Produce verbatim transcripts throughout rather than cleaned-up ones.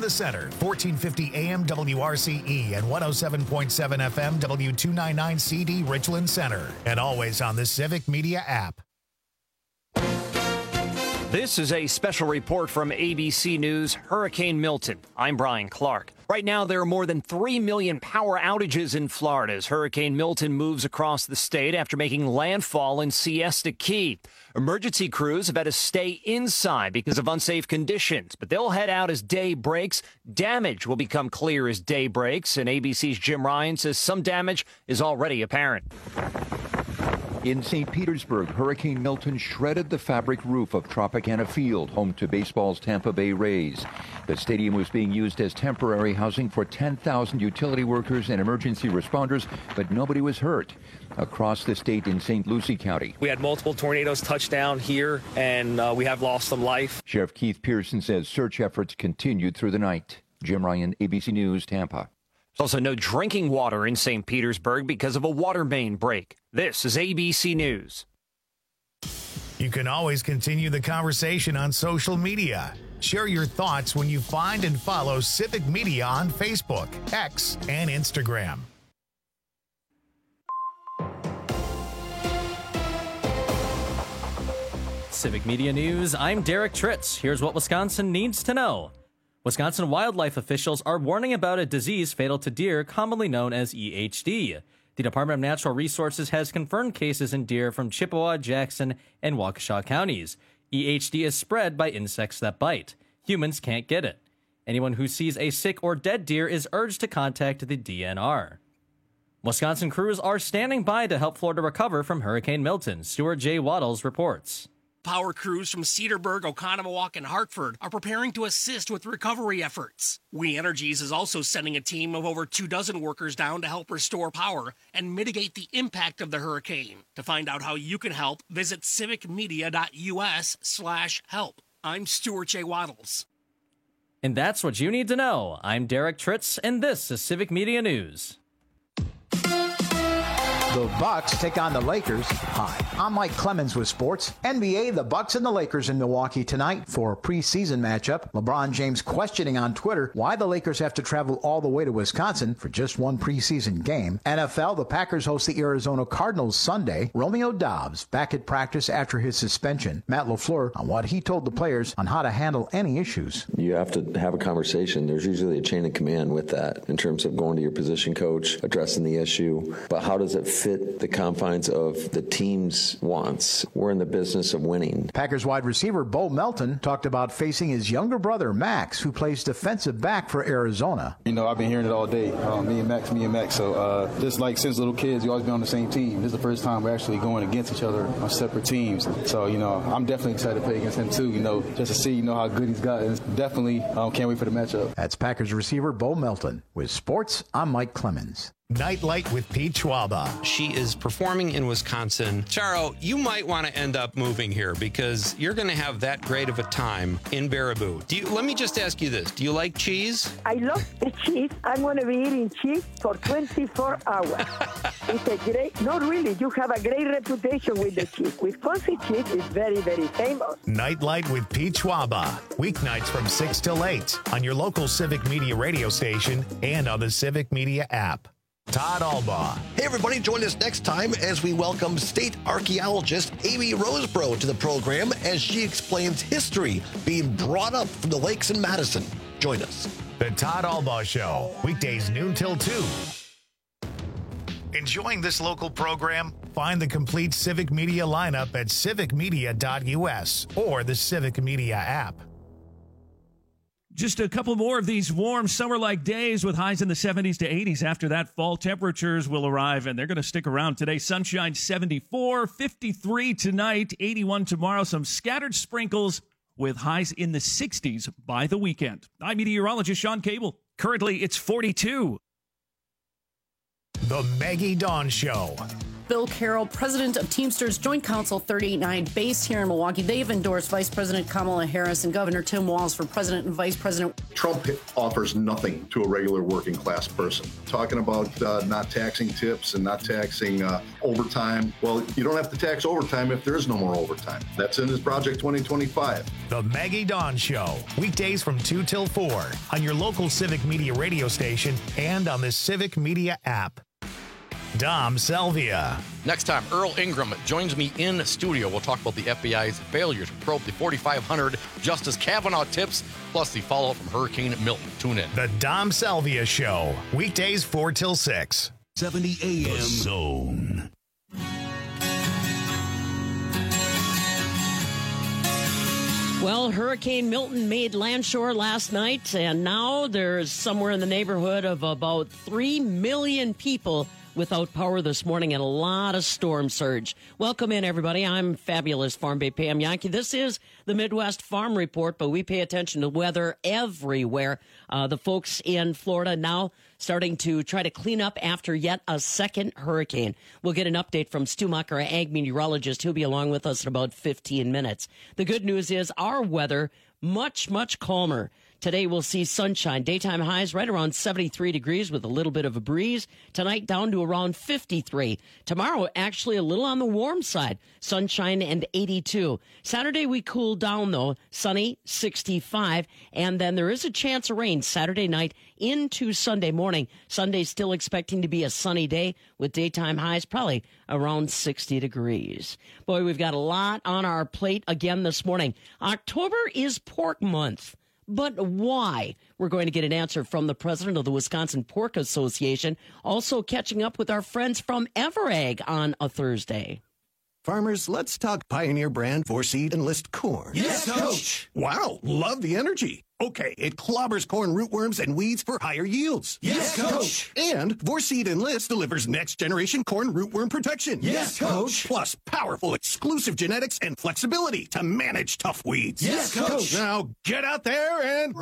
the center, fourteen fifty A M W R C E and one oh seven point seven F M W two ninety-nine C D Richland Center. And always on the Civic Media app. This is a special report from A B C News, Hurricane Milton. I'm Brian Clark. Right now, there are more than three million power outages in Florida as Hurricane Milton moves across the state after making landfall in Siesta Key. Emergency crews have had to stay inside because of unsafe conditions, but they'll head out as day breaks. Damage will become clear as day breaks, and A B C's Jim Ryan says some damage is already apparent. In Saint Petersburg, Hurricane Milton shredded the fabric roof of Tropicana Field, home to baseball's Tampa Bay Rays. The stadium was being used as temporary housing for ten thousand utility workers and emergency responders, but nobody was hurt. Across the state in Saint Lucie County, we had multiple tornadoes touch down here, and uh, we have lost some life. Sheriff Keith Pearson says search efforts continued through the night. Jim Ryan, A B C News, Tampa. There's also no drinking water in Saint Petersburg because of a water main break. This is A B C News. You can always continue the conversation on social media. Share your thoughts when you find and follow Civic Media on Facebook, X, and Instagram. Civic Media News, I'm Derek Tritz. Here's what Wisconsin needs to know. Wisconsin wildlife officials are warning about a disease fatal to deer commonly known as E H D. The Department of Natural Resources has confirmed cases in deer from Chippewa, Jackson, and Waukesha counties. E H D is spread by insects that bite. Humans can't get it. Anyone who sees a sick or dead deer is urged to contact the D N R. Wisconsin crews are standing by to help Florida recover from Hurricane Milton. Stuart J. Waddles reports. Power crews from Cedarburg, Oconomowoc, and Hartford are preparing to assist with recovery efforts. We Energies is also sending a team of over two dozen workers down to help restore power and mitigate the impact of the hurricane. To find out how you can help, visit civicmedia.us slash help. I'm Stuart J. Waddles. And that's what you need to know. I'm Derek Tritz, and this is Civic Media News. The Bucks take on the Lakers. Hi, I'm Mike Clemens with sports. N B A, the Bucks and the Lakers in Milwaukee tonight for a preseason matchup. LeBron James questioning on Twitter why the Lakers have to travel all the way to Wisconsin for just one preseason game. N F L, the Packers host the Arizona Cardinals Sunday. Romeo Dobbs back at practice after his suspension. Matt LaFleur on what he told the players on how to handle any issues. You have to have a conversation. There's usually a chain of command with that in terms of going to your position coach, addressing the issue. But how does it fit fit the confines of the team's wants. We're in the business of winning. Packers wide receiver Bo Melton talked about facing his younger brother Max, who plays defensive back for Arizona. You know, I've been hearing it all day. Uh, me and Max, me and Max. So uh, just like since little kids, we always been on the same team. This is the first time we're actually going against each other on separate teams. So, you know, I'm definitely excited to play against him too, you know, just to see, you know, how good he's got. And definitely um, can't wait for the matchup. That's Packers receiver Bo Melton. With sports, I'm Mike Clemens. Nightlight with Pete Schwaba. She is performing in Wisconsin. Charo, you might want to end up moving here because you're going to have that great of a time in Baraboo. Do you, let me just ask you this. Do you like cheese? I love the cheese. I'm going to be eating cheese for twenty-four hours. It's a great, not really, you have a great reputation with the cheese. Wisconsin cheese is very, very famous. Nightlight with Pete Schwaba. Weeknights from six till eight on your local Civic Media radio station and on the Civic Media app. Todd Albaugh. Hey, everybody, join us next time as we welcome state archaeologist Amy Roseborough to the program as she explains history being brought up from the lakes in Madison. Join us. The Todd Albaugh Show, weekdays noon till two. Enjoying this local program? Find the complete Civic Media lineup at civic media dot u s or the Civic Media app. Just a couple more of these warm summer-like days with highs in the seventies to eighties. After that, fall temperatures will arrive, and they're going to stick around today. Sunshine seventy-four, fifty-three tonight, eighty-one tomorrow. Some scattered sprinkles with highs in the sixties by the weekend. I'm meteorologist Sean Cable. Currently, it's forty-two. The Maggie Dawn Show. Bill Carroll, president of Teamsters Joint Council thirty eighty-nine, based here in Milwaukee. They've endorsed Vice President Kamala Harris and Governor Tim Walz for president and vice president. Trump offers nothing to a regular working class person. Talking about uh, not taxing tips and not taxing uh, overtime. Well, you don't have to tax overtime if there is no more overtime. That's in his Project twenty twenty-five. The Maggie Dawn Show, weekdays from two till four on your local Civic Media radio station and on the Civic Media app. Dom Salvia. Next time, Earl Ingram joins me in studio. We'll talk about the F B I's failure to probe the forty-five hundred Justice Kavanaugh tips, plus the follow-up from Hurricane Milton. Tune in. The Dom Salvia Show, weekdays four till six. seventy A M. The Zone. Well, Hurricane Milton made landshore last night, and now there's somewhere in the neighborhood of about three million people without power this morning and a lot of storm surge. Welcome in, everybody. I'm fabulous Farm Bay Pam Yankee. This is the Midwest Farm Report, but we pay attention to weather everywhere. Uh, the folks in Florida now starting to try to clean up after yet a second hurricane. We'll get an update from Stu Muck, our ag meteorologist. He'll be along with us in about fifteen minutes. The good news is our weather much, much calmer. Today we'll see sunshine. Daytime highs right around seventy-three degrees with a little bit of a breeze. Tonight down to around fifty-three. Tomorrow actually a little on the warm side. Sunshine and eighty-two. Saturday we cool down though. Sunny, sixty-five. And then there is a chance of rain Saturday night into Sunday morning. Sunday still expecting to be a sunny day with daytime highs probably around sixty degrees. Boy, we've got a lot on our plate again this morning. October is pork month. But why? We're going to get an answer from the president of the Wisconsin Pork Association. Also catching up with our friends from Everag on a Thursday. Farmers, let's talk Pioneer brand Vorseed Enlist corn. Yes, Coach. Wow, love the energy. Okay, it clobbers corn rootworms and weeds for higher yields. Yes, Coach. And Vorseed Enlist delivers next-generation corn rootworm protection. Yes, Coach. Plus powerful exclusive genetics and flexibility to manage tough weeds. Yes, Coach. Now get out there and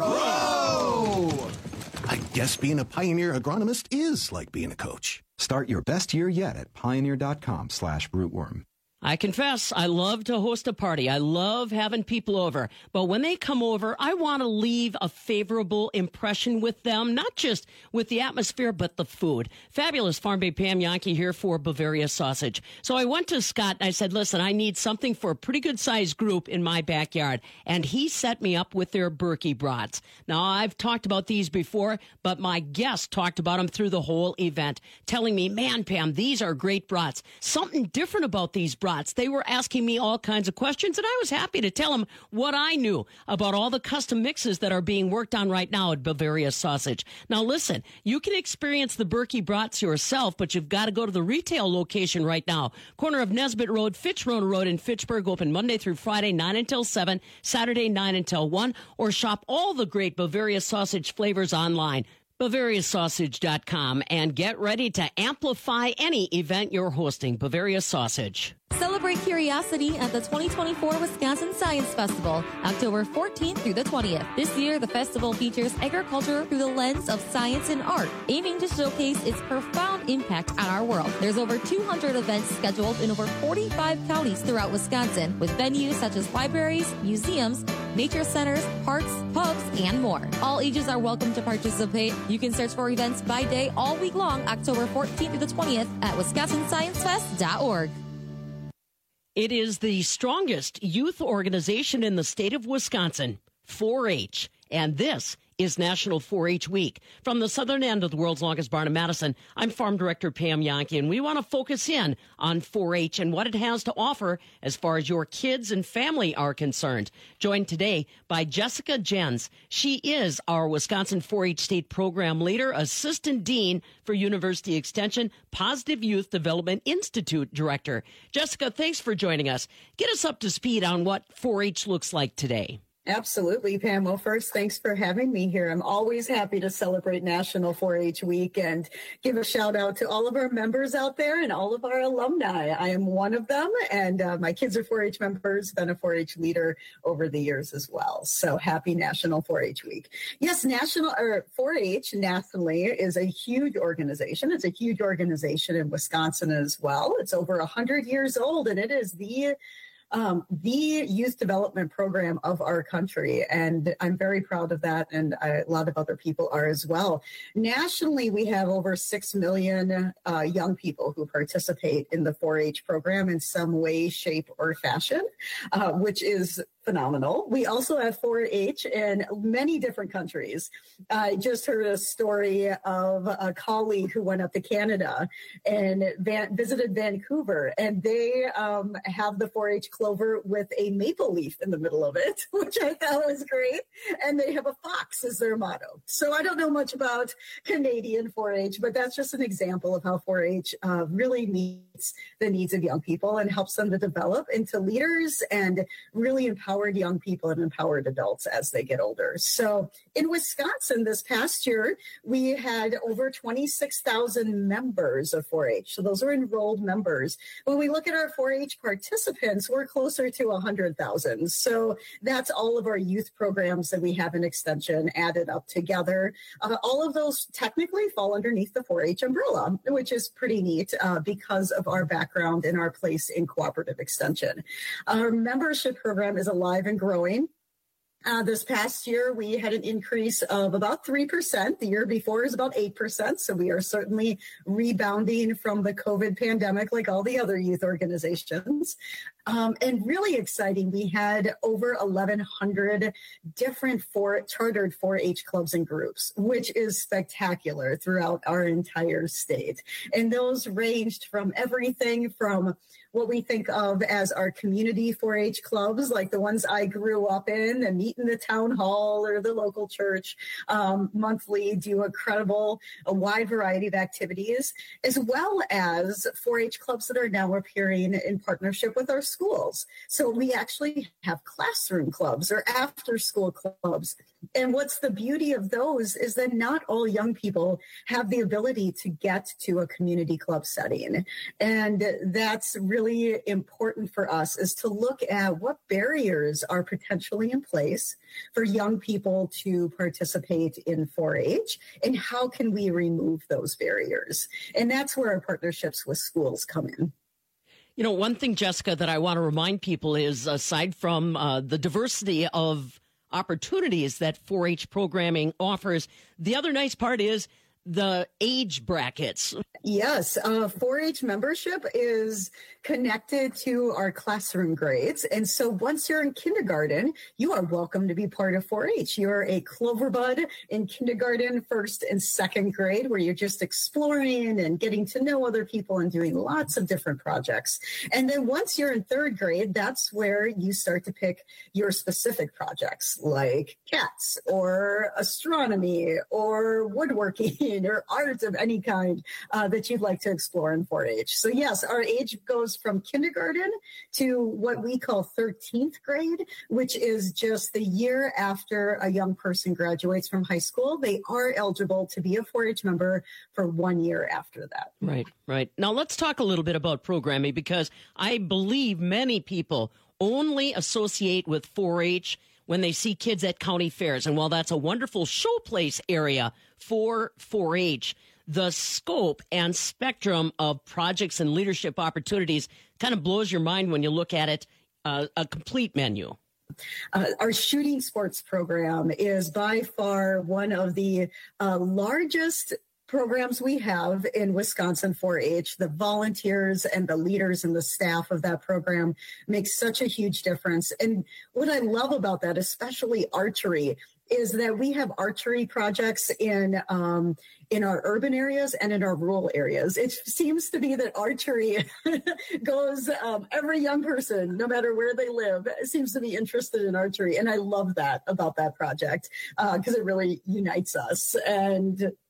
grow! I guess being a Pioneer agronomist is like being a coach. Start your best year yet at pioneer.com slash rootworm. I confess, I love to host a party. I love having people over. But when they come over, I want to leave a favorable impression with them, not just with the atmosphere, but the food. Fabulous Farm Bay Pam Yankee here for Bavaria Sausage. So I went to Scott and I said, listen, I need something for a pretty good sized group in my backyard. And he set me up with their Berkey brats. Now, I've talked about these before, but my guest talked about them through the whole event, telling me, man, Pam, these are great brats. Something different about these brats. They were asking me all kinds of questions, and I was happy to tell them what I knew about all the custom mixes that are being worked on right now at Bavaria Sausage. Now, listen, you can experience the Berkey brats yourself, but you've got to go to the retail location right now. Corner of Nesbitt Road, Fitchrow Road in Fitchburg, open Monday through Friday, nine until seven, Saturday, nine until one, or shop all the great Bavaria Sausage flavors online. Bavaria Sausage dot com, and get ready to amplify any event you're hosting. Bavaria Sausage. Celebrate curiosity at the twenty twenty-four Wisconsin Science Festival, October fourteenth through the twentieth. This year, the festival features agriculture through the lens of science and art, aiming to showcase its profound impact on our world. There's over two hundred events scheduled in over forty-five counties throughout Wisconsin, with venues such as libraries, museums, nature centers, parks, pubs, and more. All ages are welcome to participate. You can search for events by day all week long, October fourteenth through the twentieth at wisconsin science fest dot org. It is the strongest youth organization in the state of Wisconsin, four H, and this is National four H Week. From the southern end of the world's longest barn in Madison, I'm Farm Director Pam Yankee, and we want to focus in on four H and what it has to offer as far as your kids and family are concerned. Joined today by Jessica Jens. She is our Wisconsin four H State Program Leader, Assistant Dean for University Extension, Positive Youth Development Institute Director. Jessica, thanks for joining us. Get us up to speed on what four H looks like today. Absolutely, Pam. Well, first, thanks for having me here. I'm always happy to celebrate National four H Week and give a shout out to all of our members out there and all of our alumni. I am one of them, and uh, my kids are four H members, been a four H leader over the years as well. So happy National four H Week. Yes, National or four H nationally is a huge organization. It's a huge organization in Wisconsin as well. It's over one hundred years old, and it is the Um, the youth development program of our country. And I'm very proud of that. And I, a lot of other people are as well. Nationally, we have over six million uh, young people who participate in the four H program in some way, shape, or fashion, uh, which is phenomenal. We also have four H in many different countries. I just heard a story of a colleague who went up to Canada and van- visited Vancouver, and they um, have the four H clover with a maple leaf in the middle of it, which I thought was great. And they have a fox as their motto. So I don't know much about Canadian four H, but that's just an example of how four H uh, really meets the needs of young people and helps them to develop into leaders and really empower empowered young people and empowered adults as they get older. So in Wisconsin this past year, we had over twenty-six thousand members of four H. So those are enrolled members. When we look at our four H participants, we're closer to one hundred thousand. So that's all of our youth programs that we have in Extension added up together. Uh, all of those technically fall underneath the four H umbrella, which is pretty neat uh, because of our background and our place in cooperative extension. Our membership program is alive and growing. Uh, this past year, we had an increase of about three percent. The year before is about eight percent. So we are certainly rebounding from the COVID pandemic like all the other youth organizations. Um, and really exciting, we had over eleven hundred different four, chartered four H clubs and groups, which is spectacular throughout our entire state. And those ranged from everything from what we think of as our community four H clubs, like the ones I grew up in and meet in the town hall or the local church um, monthly, do incredible, a wide variety of activities, as well as four H clubs that are now appearing in partnership with our schools. So we actually have classroom clubs or after school clubs. And what's the beauty of those is that not all young people have the ability to get to a community club setting. And that's really important for us, is to look at what barriers are potentially in place for young people to participate in four H and how can we remove those barriers. And that's where our partnerships with schools come in. You know, one thing, Jessica, that I want to remind people is, aside from uh, the diversity of opportunities that four H programming offers, the other nice part is the age brackets. Yes, uh, four H membership is connected to our classroom grades. And so once you're in kindergarten, you are welcome to be part of four H. You're a Clover Bud in kindergarten, first and second grade, where you're just exploring and getting to know other people and doing lots of different projects. And then once you're in third grade, that's where you start to pick your specific projects, like cats or astronomy or woodworking or art of any kind uh, that you'd like to explore in four H. So yes, our age goes from kindergarten to what we call thirteenth grade, which is just the year after a young person graduates from high school. They are eligible to be a four H member for one year after that. Right, right. Now let's talk a little bit about programming, because I believe many people only associate with four H when they see kids at county fairs. And while that's a wonderful showplace area for four H, the scope and spectrum of projects and leadership opportunities kind of blows your mind when you look at it, uh, a complete menu. Uh, our shooting sports program is by far one of the uh, largest programs we have in Wisconsin four H. The volunteers and the leaders and the staff of that program make such a huge difference. And what I love about that, especially archery, is that we have archery projects in um, in our urban areas and in our rural areas. It seems to be that archery goes, um, every young person, no matter where they live, seems to be interested in archery. And I love that about that project because uh, it really unites us. And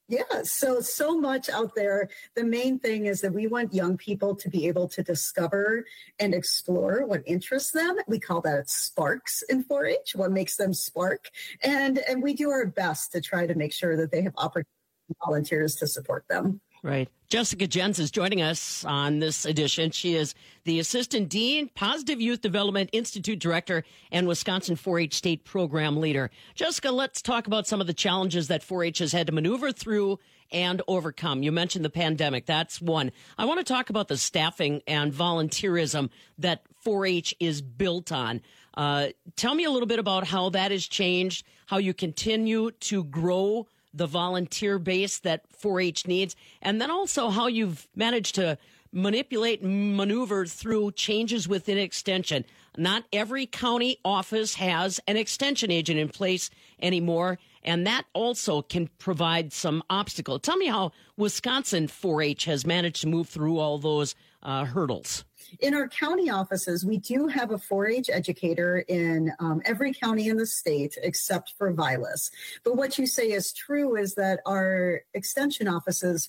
Yeah, so, so much out there. The main thing is that we want young people to be able to discover and explore what interests them. We call that sparks in four H, what makes them spark. And, and we do our best to try to make sure that they have opportunities and volunteers to support them. Right. Jessica Jens is joining us on this edition. She is the Assistant Dean, Positive Youth Development Institute Director, and Wisconsin four H State Program Leader. Jessica, let's talk about some of the challenges that four H has had to maneuver through and overcome. You mentioned the pandemic. That's one. I want to talk about the staffing and volunteerism that four H is built on. Uh, tell me a little bit about how that has changed, how you continue to grow the volunteer base that four H needs, and then also how you've managed to manipulate and maneuver through changes within Extension. Not every county office has an Extension agent in place anymore, and that also can provide some obstacle. Tell me how Wisconsin four H has managed to move through all those uh, hurdles. In our county offices, we do have a four H educator in um, every county in the state except for Vilas. But what you say is true is that our extension offices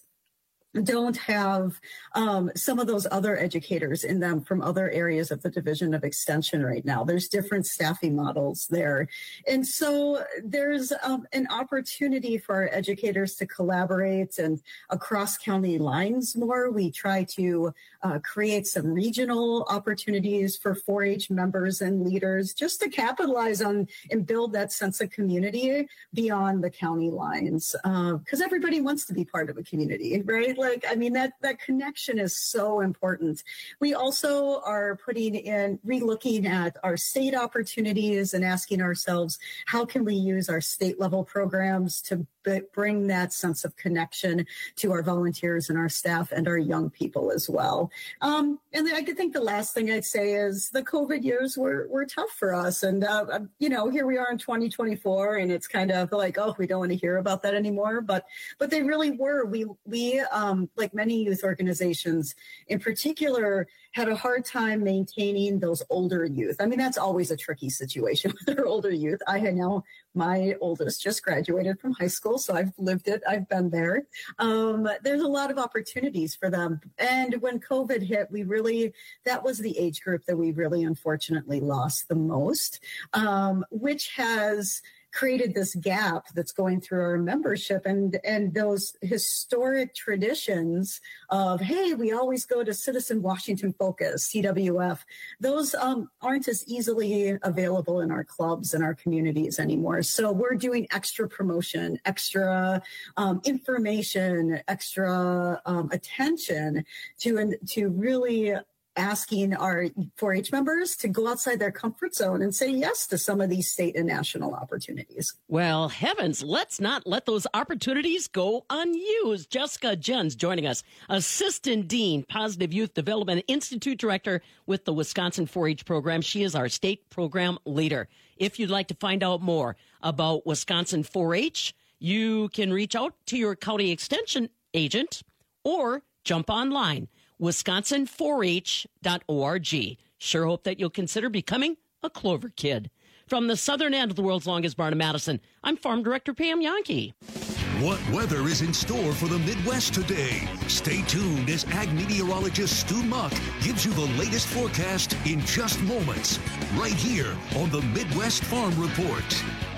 don't have um, some of those other educators in them from other areas of the Division of Extension right now. There's different staffing models there. And so there's um, an opportunity for our educators to collaborate and across county lines more. We try to uh, create some regional opportunities for four H members and leaders just to capitalize on and build that sense of community beyond the county lines. Because uh, everybody wants to be part of a community, right? Like, I mean, that, that connection is so important. We also are putting in, re-looking at our state opportunities and asking ourselves, how can we use our state level programs to b- bring that sense of connection to our volunteers and our staff and our young people as well. Um, and I think the last thing I'd say is the COVID years were, were tough for us. And, uh, you know, here we are in twenty twenty-four and it's kind of like, oh, we don't want to hear about that anymore. But, but they really were. We, we, um, like many youth organizations in particular, had a hard time maintaining those older youth. I mean, that's always a tricky situation with our older youth. I had now, my oldest just graduated from high school, so I've lived it. I've been there. Um, there's a lot of opportunities for them. And when COVID hit, we really, that was the age group that we really unfortunately lost the most, um, which has created this gap that's going through our membership and, and those historic traditions of, hey, we always go to Citizen Washington Focus, C W F. Those um, aren't as easily available in our clubs and our communities anymore. So we're doing extra promotion, extra um, information, extra um, attention to, to really asking our four H members to go outside their comfort zone and say yes to some of these state and national opportunities. Well, heavens, let's not let those opportunities go unused. Jessica Jens joining us, Assistant Dean, Positive Youth Development Institute Director with the Wisconsin four H program. She is our state program leader. If you'd like to find out more about Wisconsin four H, you can reach out to your county extension agent or jump online. Wisconsin four H dot org. Sure hope that you'll consider becoming a Clover Kid. From the southern end of the world's longest barn in Madison, I'm Farm Director Pam Yankee. What weather is in store for the Midwest today? Stay tuned as ag meteorologist Stu Muck gives you the latest forecast in just moments, right here on the Midwest Farm Report.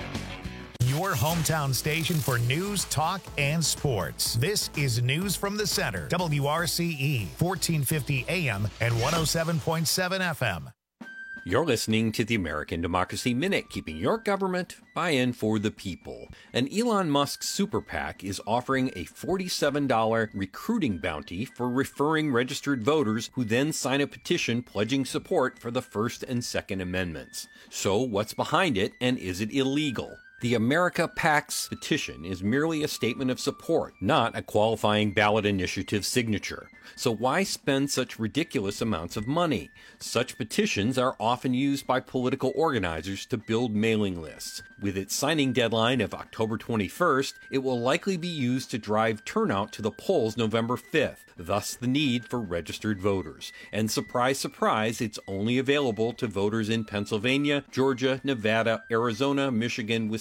Your hometown station for news, talk, and sports. This is News from the Center. W R C E, fourteen fifty A M and one oh seven point seven F M. You're listening to the American Democracy Minute, keeping your government buy-in for the people. An Elon Musk super PAC is offering a forty-seven dollars recruiting bounty for referring registered voters who then sign a petition pledging support for the First and Second Amendments. So what's behind it, and is it illegal? The America PAC's petition is merely a statement of support, not a qualifying ballot initiative signature. So why spend such ridiculous amounts of money? Such petitions are often used by political organizers to build mailing lists. With its signing deadline of October twenty-first, it will likely be used to drive turnout to the polls November fifth, thus the need for registered voters. And surprise, surprise, it's only available to voters in Pennsylvania, Georgia, Nevada, Arizona, Michigan, Wisconsin,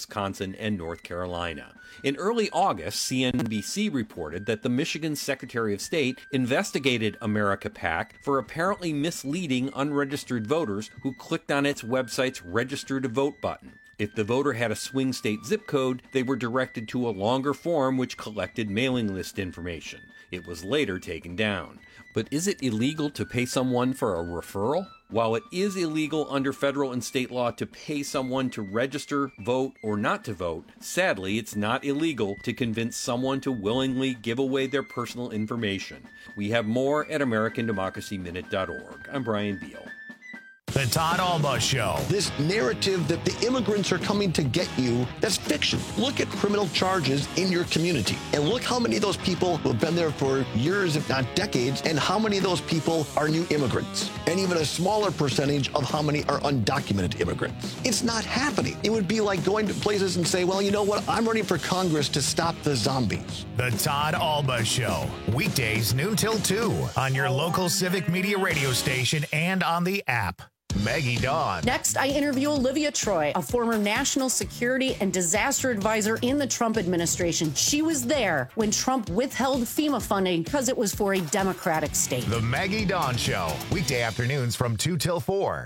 Wisconsin and North Carolina. In early August, C N B C reported that the Michigan Secretary of State investigated America PAC for apparently misleading unregistered voters who clicked on its website's Register to Vote button. If the voter had a swing state zip code, they were directed to a longer form which collected mailing list information. It was later taken down. But is it illegal to pay someone for a referral? While it is illegal under federal and state law to pay someone to register, vote, or not to vote, sadly, it's not illegal to convince someone to willingly give away their personal information. We have more at American Democracy Minute dot org. I'm Brian Beal. The Todd Alba Show. This narrative that the immigrants are coming to get you, that's fiction. Look at criminal charges in your community and look how many of those people who have been there for years, if not decades, and how many of those people are new immigrants. And even a smaller percentage of how many are undocumented immigrants. It's not happening. It would be like going to places and say, well, you know what? I'm running for Congress to stop the zombies. The Todd Alba Show. Weekdays noon till two on your local Civic Media radio station and on the app. Maggie Dawn. Next, I interview Olivia Troy, a former national security and disaster advisor in the Trump administration. She was there when Trump withheld FEMA funding because it was for a Democratic state. The Maggie Dawn Show. Weekday afternoons from two till four.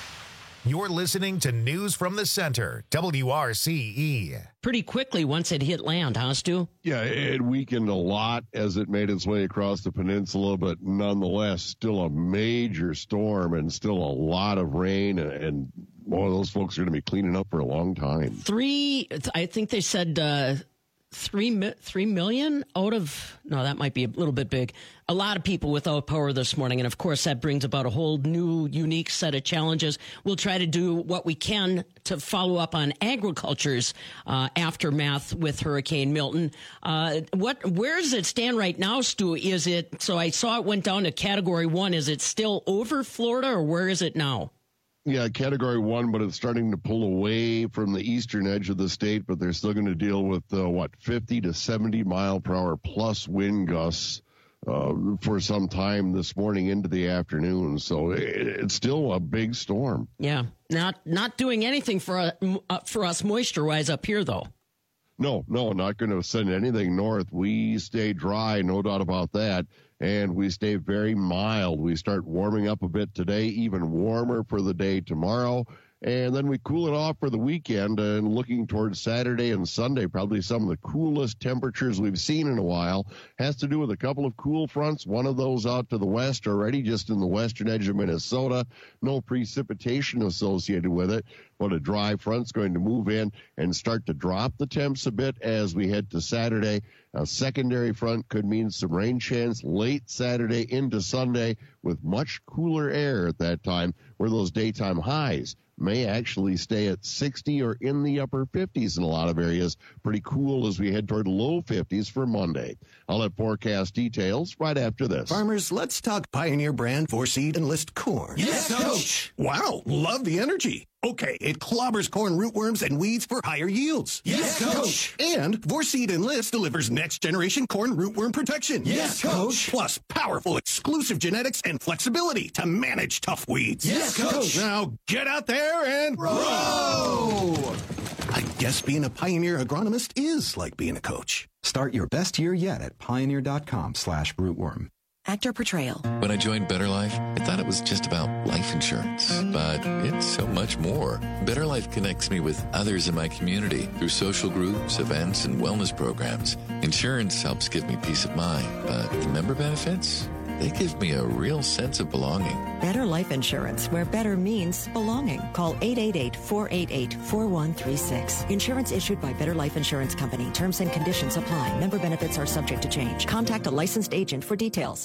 You're listening to News from the Center, W R C E. Pretty quickly once it hit land, huh, Stu? Yeah, it weakened a lot as it made its way across the peninsula, but nonetheless, still a major storm and still a lot of rain, and boy, those folks are going to be cleaning up for a long time. Three, I think they said uh, three, three million out of, no, that might be a little bit big. A lot of people without power this morning, and of course that brings about a whole new, unique set of challenges. We'll try to do what we can to follow up on agriculture's uh, aftermath with Hurricane Milton. Uh, what, where does it stand right now, Stu? Is it, so I saw it went down to Category One. Is it still over Florida, or where is it now? Yeah, Category One, but it's starting to pull away from the eastern edge of the state, but they're still going to deal with, uh, what, fifty to seventy mile per hour plus wind gusts uh, for some time this morning into the afternoon. So it, it's still a big storm. Yeah, not not doing anything for, uh, uh, for us moisture-wise up here, though. No, no, not going to send anything north. We stay dry, no doubt about that. And we stay very mild. We start warming up a bit today, even warmer for the day tomorrow. And then we cool it off for the weekend, and looking towards Saturday and Sunday, probably some of the coolest temperatures we've seen in a while. Has to do with a couple of cool fronts, one of those out to the west already, just in the western edge of Minnesota. No precipitation associated with it, but a dry front's going to move in and start to drop the temps a bit as we head to Saturday. A secondary front could mean some rain chance late Saturday into Sunday with much cooler air at that time, where those daytime highs may actually stay at sixty or in the upper fifties in a lot of areas. Pretty cool as we head toward low fifties for Monday. I'll have forecast details right after this. Farmers, let's talk Pioneer brand four seed Enlist corn. Yes, Coach. Wow, love the energy. Okay, it clobbers corn rootworms and weeds for higher yields. Yes, Coach. And Vorseed Enlist delivers next-generation corn rootworm protection. Yes, Coach. Plus powerful exclusive genetics and flexibility to manage tough weeds. Yes, Coach. Now get out there and row! I guess being a Pioneer agronomist is like being a coach. Start your best year yet at pioneer.com slash rootworm. Actor portrayal. When I joined Better Life, I thought it was just about life insurance, but it's so much more. Better Life connects me with others in my community through social groups, events, and wellness programs. Insurance helps give me peace of mind, but the member benefits, they give me a real sense of belonging. Better Life Insurance, where better means belonging. Call eight eight eight, four eight eight, four one three six. Insurance issued by Better Life Insurance Company. Terms and conditions apply. Member benefits are subject to change. Contact a licensed agent for details.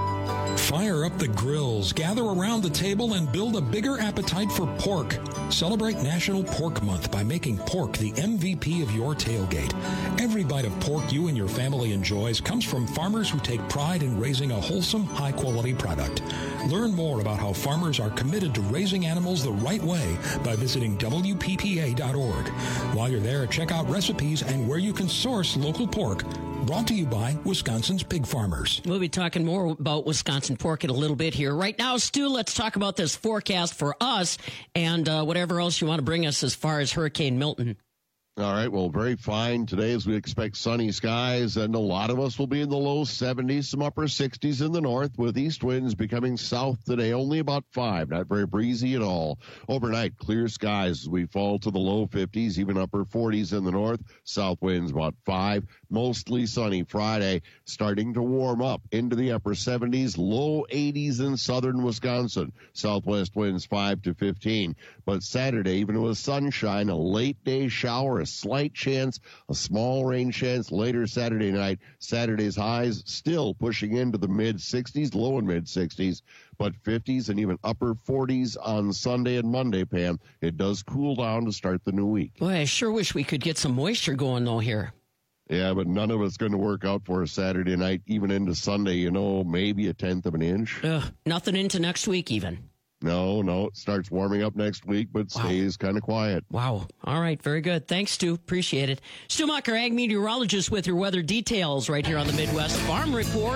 Fire up the grills, gather around the table, and build a bigger appetite for pork. Celebrate National Pork Month by making pork the M V P of your tailgate. Every bite of pork you and your family enjoys comes from farmers who take pride in raising a wholesome, high-quality product. Learn more about how farmers are committed to raising animals the right way by visiting W P P A dot org. While you're there, check out recipes and where you can source local pork. Brought to you by Wisconsin's Pig Farmers. We'll be talking more about Wisconsin pork in a little bit here. Right now, Stu, let's talk about this forecast for us and uh, whatever else you want to bring us as far as Hurricane Milton. All right, well, very fine today as we expect sunny skies, and a lot of us will be in the low seventies, some upper sixties in the north, with east winds becoming south today, only about five, not very breezy at all. Overnight, clear skies as we fall to the low fifties, even upper forties in the north, south winds about five, mostly sunny Friday, starting to warm up into the upper seventies, low eighties in southern Wisconsin, southwest winds five to fifteen. But Saturday, even with sunshine, a late day shower, a slight chance, a small rain chance later Saturday night. Saturday's highs still pushing into the mid sixties, low and mid sixties, but fifties and even upper forties on Sunday and Monday, Pam. It does cool down to start the new week. Boy, I sure wish we could get some moisture going, though, here. Yeah, but none of it's going to work out for us Saturday night, even into Sunday, you know, maybe a tenth of an inch. Ugh, nothing into next week, even. No, no, it starts warming up next week, but stays wow. kind of quiet. Wow. All right, very good. Thanks, Stu. Appreciate it. Stu Macher, ag meteorologist, with your weather details right here on the Midwest Farm Report.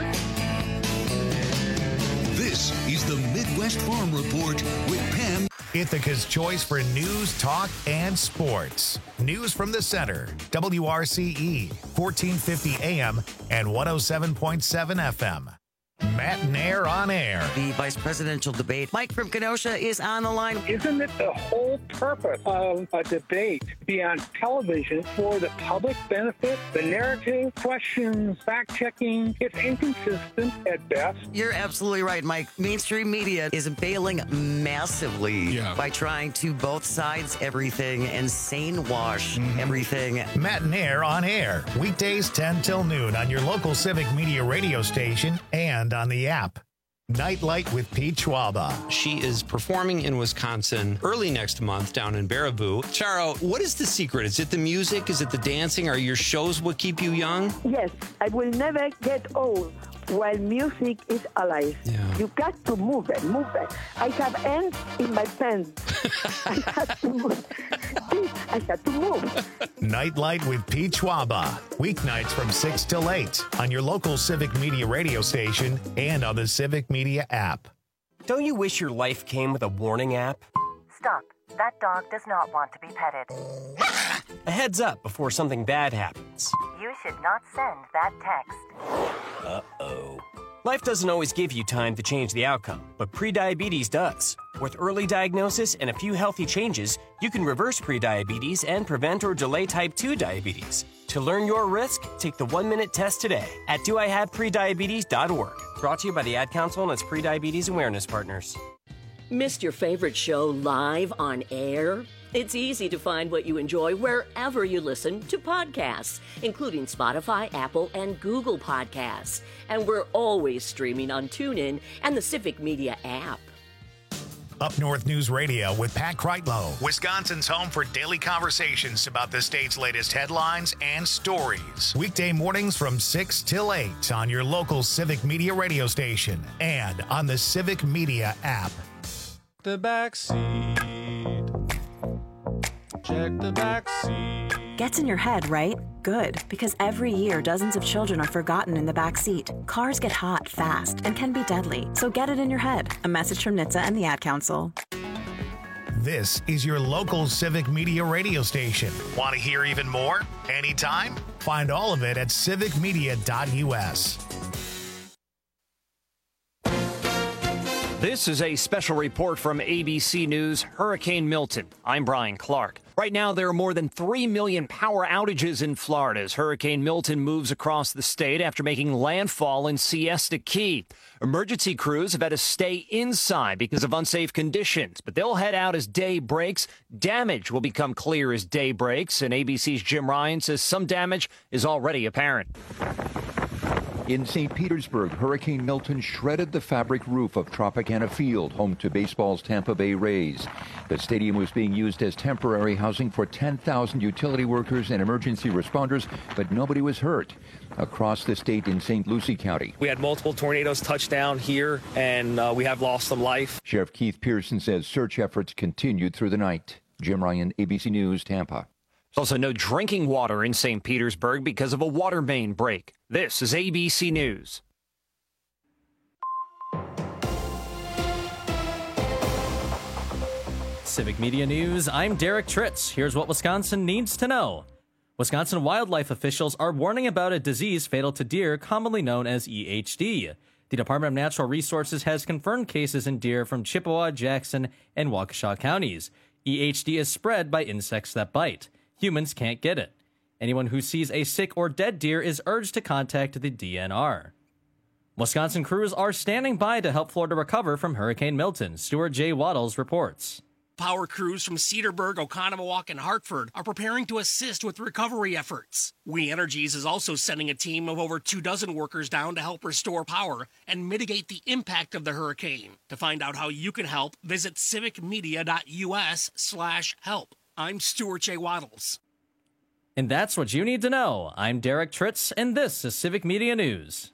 This is the Midwest Farm Report with Pam. Ithaca's choice for news, talk, and sports. News from the center. W R C E, fourteen fifty A M and one oh seven point seven F M. Matt Nair on air. The vice presidential debate. Mike from Kenosha is on the line. Isn't it the whole purpose of a debate to be on television for the public benefit? The narrative, questions, fact-checking, it's inconsistent at best. You're absolutely right, Mike. Mainstream media is bailing massively yeah. by trying to both sides everything and sane wash mm-hmm. everything. Matt Nair on air. Weekdays ten till noon on your local Civic Media radio station and on the app. Nightlight with Pete Schwaba. She is performing in Wisconsin early next month down in Baraboo. Charo, what is the secret? Is it the music? Is it the dancing? Are your shows what keep you young? Yes, I will never get old while music is alive. Yeah. You got to move it, move it. I have ants in my pants. I have to move. I have to move. Nightlight with Pete Schwaba. Weeknights from six till eight on your local Civic Media radio station and on the Civic Media app. Don't you wish your life came with a warning app? Stop. That dog does not want to be petted. A heads up before something bad happens. You should not send that text. Uh-oh. Life doesn't always give you time to change the outcome, but prediabetes does. With early diagnosis and a few healthy changes, you can reverse prediabetes and prevent or delay type two diabetes. To learn your risk, take the one-minute test today at do I have prediabetes dot org. Brought to you by the Ad Council and its prediabetes awareness partners. Missed your favorite show live on air? It's easy to find what you enjoy wherever you listen to podcasts, including Spotify, Apple, and Google Podcasts. And we're always streaming on TuneIn and the Civic Media app. Up North News Radio with Pat Kreitlow, Wisconsin's home for daily conversations about the state's latest headlines and stories. Weekday mornings from six till eight on your local Civic Media radio station and on the Civic Media app. The back seat. Check the back seat. Gets in your head, right? Good, because every year dozens of children are forgotten in the back seat. Cars get hot fast and can be deadly, so get it in your head. A message from N H T S A and the Ad Council. This is your local Civic Media radio station. Want to hear even more? Anytime? Find all of it at civic media dot U S. This is a special report from A B C News, Hurricane Milton. I'm Brian Clark. Right now, there are more than three million power outages in Florida as Hurricane Milton moves across the state after making landfall in Siesta Key. Emergency crews have had to stay inside because of unsafe conditions, but they'll head out as day breaks. Damage will become clear as day breaks, and A B C's Jim Ryan says some damage is already apparent. In Saint Petersburg, Hurricane Milton shredded the fabric roof of Tropicana Field, home to baseball's Tampa Bay Rays. The stadium was being used as temporary housing for ten thousand utility workers and emergency responders, but nobody was hurt. Across the state in Saint Lucie County, we had multiple tornadoes touch down here, and uh, we have lost some life. Sheriff Keith Pearson says search efforts continued through the night. Jim Ryan, A B C News, Tampa. There's also no drinking water in Saint Petersburg because of a water main break. This is A B C News. Civic Media News, I'm Derek Tritz. Here's what Wisconsin needs to know. Wisconsin wildlife officials are warning about a disease fatal to deer, commonly known as E H D. The Department of Natural Resources has confirmed cases in deer from Chippewa, Jackson, and Waukesha counties. E H D is spread by insects that bite. Humans can't get it. Anyone who sees a sick or dead deer is urged to contact the D N R. Wisconsin crews are standing by to help Florida recover from Hurricane Milton. Stuart J. Waddles reports. Power crews from Cedarburg, Oconomowoc, and Hartford are preparing to assist with recovery efforts. We Energies is also sending a team of over two dozen workers down to help restore power and mitigate the impact of the hurricane. To find out how you can help, visit civicmedia.us slash help. I'm Stuart J. Waddles. And that's what you need to know. I'm Derek Tritz, and this is Civic Media News.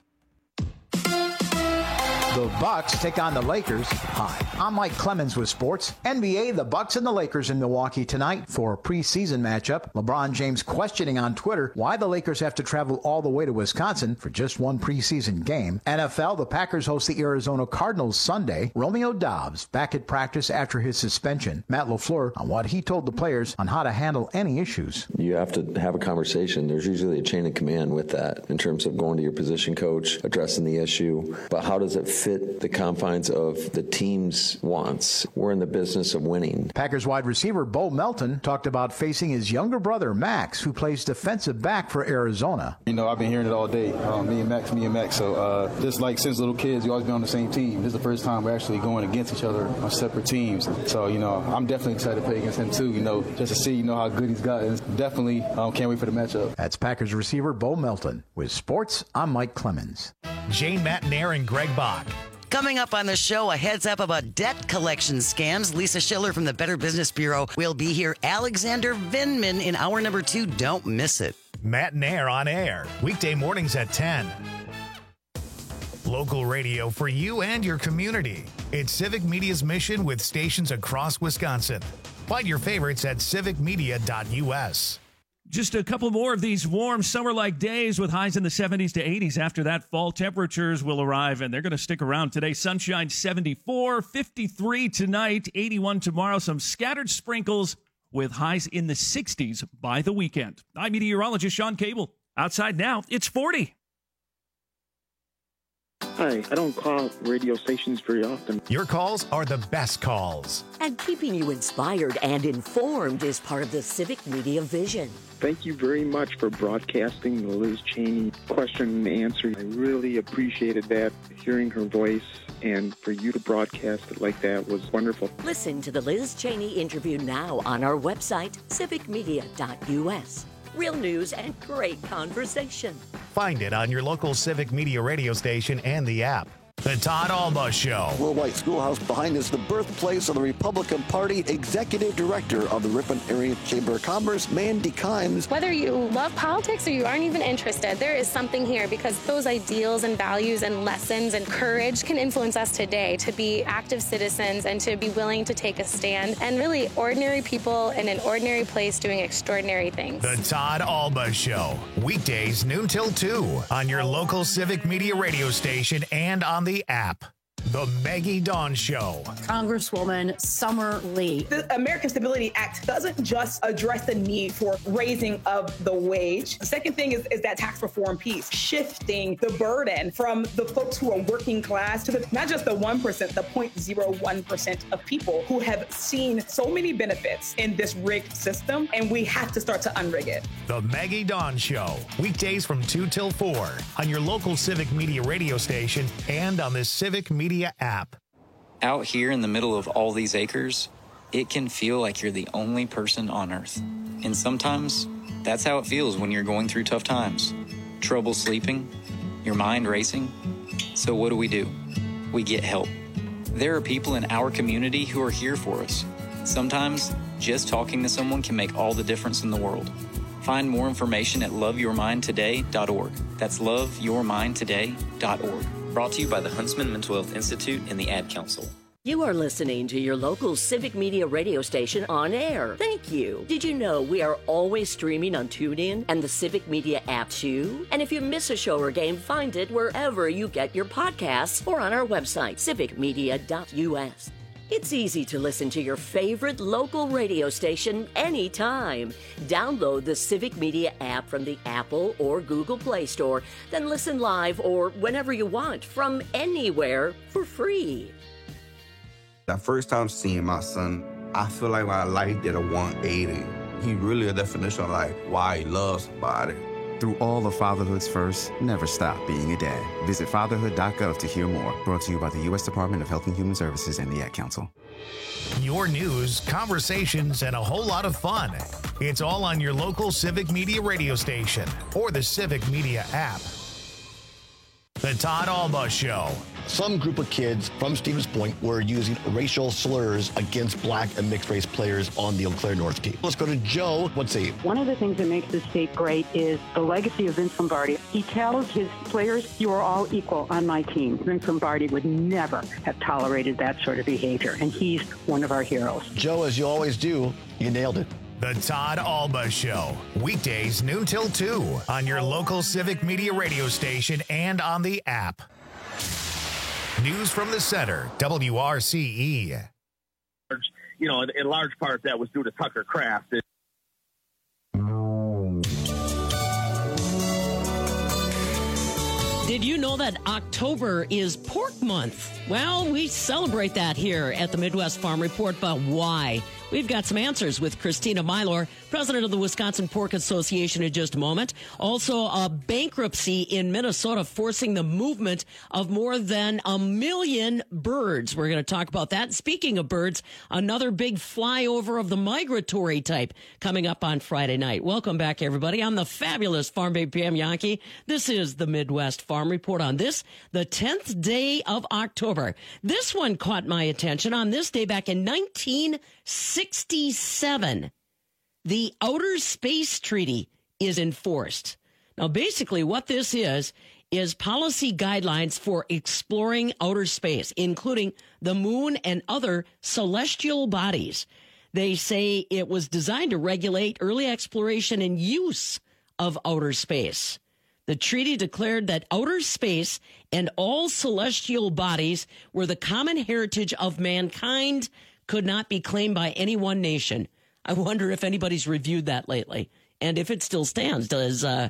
The Bucks take on the Lakers. Hi, I'm Mike Clemens with sports. N B A, the Bucks and the Lakers in Milwaukee tonight for a preseason matchup. LeBron James questioning on Twitter why the Lakers have to travel all the way to Wisconsin for just one preseason game. N F L, the Packers host the Arizona Cardinals Sunday. Romeo Doubs back at practice after his suspension. Matt LaFleur on what he told the players on how to handle any issues. You have to have a conversation. There's usually a chain of command with that in terms of going to your position coach, addressing the issue. But how does it fit the confines of the team's wants? We're in the business of winning. Packers wide receiver Bo Melton talked about facing his younger brother Max, who plays defensive back for Arizona. You know, I've been hearing it all day. Um, me and Max, me and Max. So uh, just like since little kids, we always been on the same team. This is the first time we're actually going against each other on separate teams. So, you know, I'm definitely excited to play against him too, you know, just to see, you know, how good he's gotten. Definitely um, can't wait for the matchup. That's Packers receiver Bo Melton. With sports, I'm Mike Clemens. Jane Matnair and Greg Bach. Coming up on the show, a heads up about debt collection scams. Lisa Schiller from the Better Business Bureau will be here. Alexander Vinman in hour number two. Don't miss it. Matt Nair on air, weekday mornings at ten. Local radio for you and your community. It's Civic Media's mission with stations across Wisconsin. Find your favorites at civic media dot u s. Just a couple more of these warm summer-like days with highs in the seventies to eighties. After that, fall temperatures will arrive, and they're going to stick around today. Sunshine seventy-four, fifty-three tonight, eighty-one tomorrow. Some scattered sprinkles with highs in the sixties by the weekend. I'm meteorologist Sean Cable. Outside now, it's forty. Hi, I don't call radio stations very often. Your calls are the best calls. And keeping you inspired and informed is part of the Civic Media vision. Thank you very much for broadcasting the Liz Cheney question and answer. I really appreciated that, hearing her voice, and for you to broadcast it like that was wonderful. Listen to the Liz Cheney interview now on our website, civic media dot u s. Real news and great conversation. Find it on your local Civic Media radio station and the app. The Todd Alba Show. Worldwide Schoolhouse behind is the birthplace of the Republican Party Executive Director of the Ripon Area Chamber of Commerce, Mandy Kimes. Whether you love politics or you aren't even interested, there is something here because those ideals and values and lessons and courage can influence us today to be active citizens and to be willing to take a stand and really ordinary people in an ordinary place doing extraordinary things. The Todd Alba Show. Weekdays noon till two on your local Civic Media radio station and on the app. The Maggie Dawn Show. Congresswoman Summer Lee. The American Stability Act doesn't just address the need for raising of the wage. The second thing is, is that tax reform piece, shifting the burden from the folks who are working class to the, not just the one percent, the zero point zero one percent of people who have seen so many benefits in this rigged system, and we have to start to unrig it. The Maggie Dawn Show. Weekdays from two till four on your local Civic Media radio station and on the Civic Media app. Out here in the middle of all these acres, it can feel like you're the only person on Earth. And sometimes that's how it feels when you're going through tough times. Trouble sleeping, your mind racing. So what do we do? We get help. There are people in our community who are here for us. Sometimes just talking to someone can make all the difference in the world. Find more information at love your mind today dot org. That's love your mind today dot org. Brought to you by the Huntsman Mental Health Institute and the Ad Council. You are listening to your local Civic Media radio station on air. Thank you. Did you know we are always streaming on TuneIn and the Civic Media app too? And if you miss a show or game, find it wherever you get your podcasts or on our website, civic media dot u s. It's easy to listen to your favorite local radio station anytime. Download the Civic Media app from the Apple or Google Play Store, then listen live or whenever you want from anywhere for free. The first time seeing my son, I feel like my life did a one eighty. He really a definition of like why he loves somebody. Through all of fatherhood's first, never stop being a dad. Visit fatherhood dot gov to hear more. Brought to you by the U S Department of Health and Human Services and the Ad Council. Your news, conversations, and a whole lot of fun. It's all on your local Civic Media radio station or the Civic Media app. The Todd Alba Show. Some group of kids from Stevens Point were using racial slurs against black and mixed race players on the Eau Claire North team. Let's go to Joe. Let's see. One of the things that makes this state great is the legacy of Vince Lombardi. He tells his players, you are all equal on my team. Vince Lombardi would never have tolerated that sort of behavior, and he's one of our heroes. Joe, as you always do, you nailed it. The Todd Alba Show. Weekdays noon till two on your local Civic Media radio station and on the app. News from the Center, W R C E. You know, in, in large part, that was due to Tucker Kraft. Did you know that October is pork month? Well, we celebrate that here at the Midwest Farm Report, but why? We've got some answers with Christina Mylor, president of the Wisconsin Pork Association, in just a moment. Also, a bankruptcy in Minnesota forcing the movement of more than a million birds. We're going to talk about that. Speaking of birds, another big flyover of the migratory type coming up on Friday night. Welcome back, everybody. I'm the fabulous Farm Babe Pam Yankee. This is the Midwest Farm Report on this, the tenth day of October. This one caught my attention. On this day back in nineteen sixty-seven, the Outer Space Treaty is enforced. Now, basically what this is, is policy guidelines for exploring outer space, including the moon and other celestial bodies. They say it was designed to regulate early exploration and use of outer space. The treaty declared that outer space and all celestial bodies were the common heritage of mankind, could not be claimed by any one nation. I wonder if anybody's reviewed that lately. And if it still stands, does uh,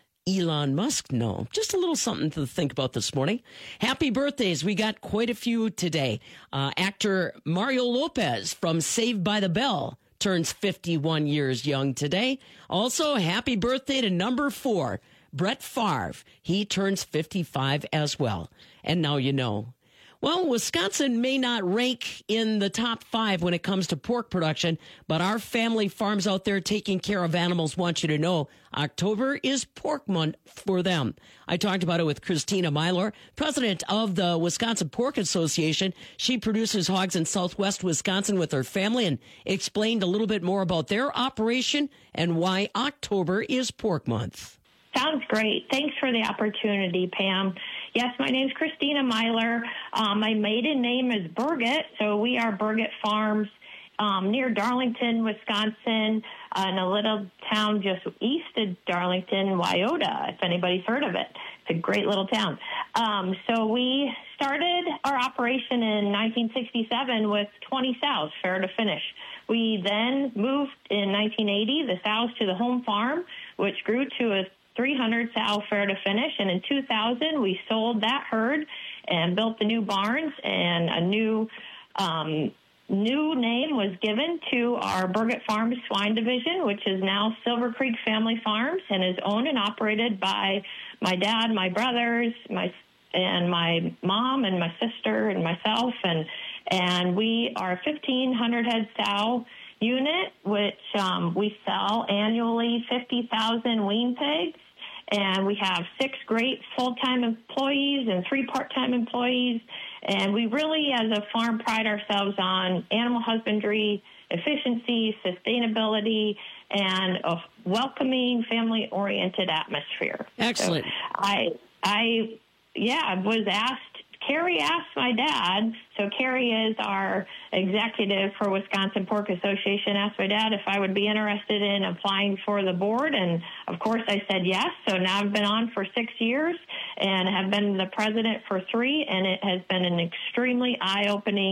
Elon Musk know? Just a little something to think about this morning. Happy birthdays. We got quite a few today. Uh, actor Mario Lopez from Saved by the Bell turns fifty-one years young today. Also, happy birthday to number four, Brett Favre. He turns fifty-five as well. And now you know. Well, Wisconsin may not rank in the top five when it comes to pork production, but our family farms out there taking care of animals want you to know October is pork month for them. I talked about it with Christina Mylor, president of the Wisconsin Pork Association. She produces hogs in southwest Wisconsin with her family and explained a little bit more about their operation and why October is pork month. Sounds great. Thanks for the opportunity, Pam. Yes, my name's Christina Mylor. Um, my maiden name is Burgett, so we are Burgett Farms um, near Darlington, Wisconsin, uh, in a little town just east of Darlington, Wyoda, if anybody's heard of it. It's a great little town. Um, so we started our operation in nineteen sixty-seven with twenty sows, fair to finish. We then moved in nineteen eighty the sows to the home farm, which grew to a three hundred sow fair to finish. And in two thousand, we sold that herd and built the new barns, and a new um, new name was given to our Burgett Farms swine division, which is now Silver Creek Family Farms and is owned and operated by my dad, my brothers, my and my mom and my sister and myself. And, and we are a fifteen hundred head sow unit, which um, we sell annually fifty thousand wean pigs. And we have six great full-time employees and three part-time employees. And we really, as a farm, pride ourselves on animal husbandry, efficiency, sustainability, and a welcoming, family-oriented atmosphere. Excellent. So I, I, yeah, was asked, Carrie asked my dad, so Carrie is our executive for Wisconsin Pork Association, asked my dad if I would be interested in applying for the board, and of course I said yes. So now I've been on for six years and have been the president for three, and it has been an extremely eye-opening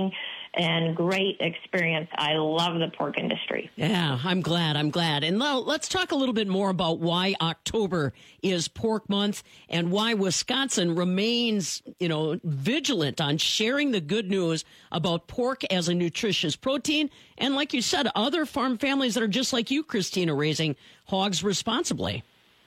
and great experience. I love the pork industry. Yeah, I'm glad. I'm glad. And now let's talk a little bit more about why October is Pork Month and why Wisconsin remains, you know, vigilant on sharing the good news about pork as a nutritious protein. And like you said, other farm families that are just like you, Christina, raising hogs responsibly.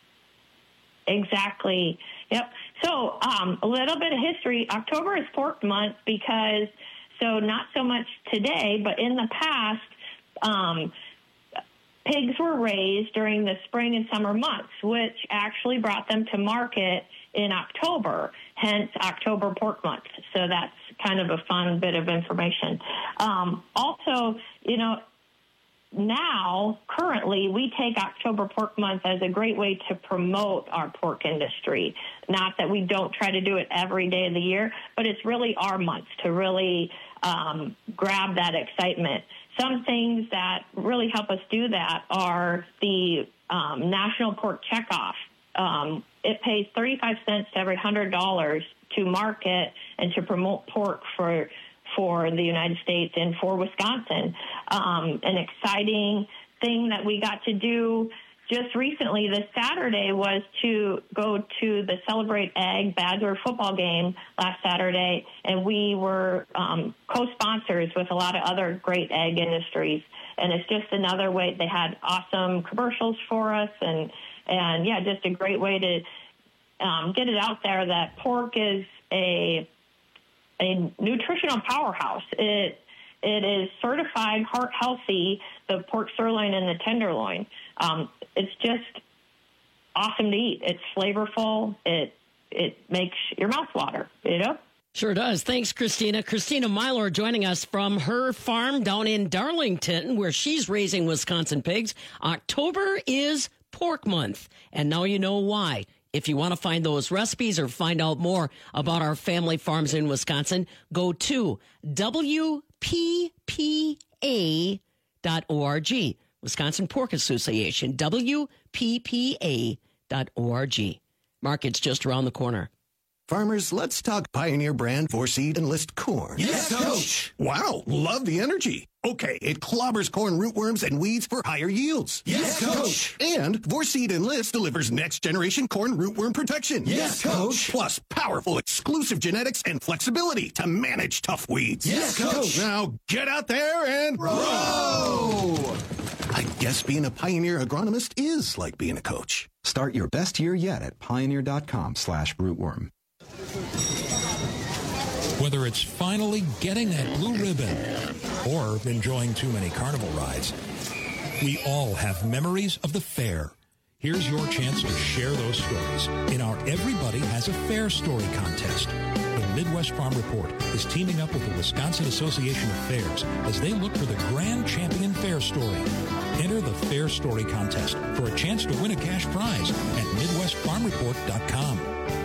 Exactly. Yep. So um, a little bit of history. October is Pork Month because, so not so much today, but in the past, um, pigs were raised during the spring and summer months, which actually brought them to market in October, hence October Pork Month. So that's kind of a fun bit of information. Um, also, you know, now, currently, we take October Pork Month as a great way to promote our pork industry. Not that we don't try to do it every day of the year, but it's really our month to really um, grab that excitement. Some things that really help us do that are the um, National Pork Checkoff. Um, it pays thirty-five cents to every one hundred dollars to market and to promote pork for for the United States and for Wisconsin. Um, an exciting thing that we got to do just recently this Saturday was to go to the Celebrate Ag Badger football game last Saturday, and we were um, co-sponsors with a lot of other great ag industries. And it's just another way. They had awesome commercials for us, and, and yeah, just a great way to um, get it out there that pork is a a nutritional powerhouse. It it is certified heart healthy, the pork sirloin and the tenderloin. Um, it's just awesome to eat. It's flavorful. It it makes your mouth water, you know? Sure does. Thanks, Christina. Christina Mylor joining us from her farm down in Darlington, where she's raising Wisconsin pigs. October is Pork Month, and now you know why. If you want to find those recipes or find out more about our family farms in Wisconsin, go to W P P A dot org. Wisconsin Pork Association, W P P A dot org. Market's just around the corner. Farmers, let's talk Pioneer brand four-seed Enlist corn. Yes, Coach. Wow, love the energy. Okay, it clobbers corn rootworms and weeds for higher yields. Yes, Coach. And four-seed Enlist delivers next-generation corn rootworm protection. Yes, Coach. Plus powerful exclusive genetics and flexibility to manage tough weeds. Yes, Coach. Now get out there and row! row. I guess being a Pioneer agronomist is like being a coach. Start your best year yet at pioneer.com slash rootworm. Whether it's finally getting that blue ribbon or enjoying too many carnival rides, we all have memories of the fair. Here's your chance to share those stories in our Everybody Has a Fair Story contest. The Midwest Farm Report is teaming up with the Wisconsin Association of Fairs as they look for the grand champion fair story. Enter the Fair Story contest for a chance to win a cash prize at midwest farm report dot com.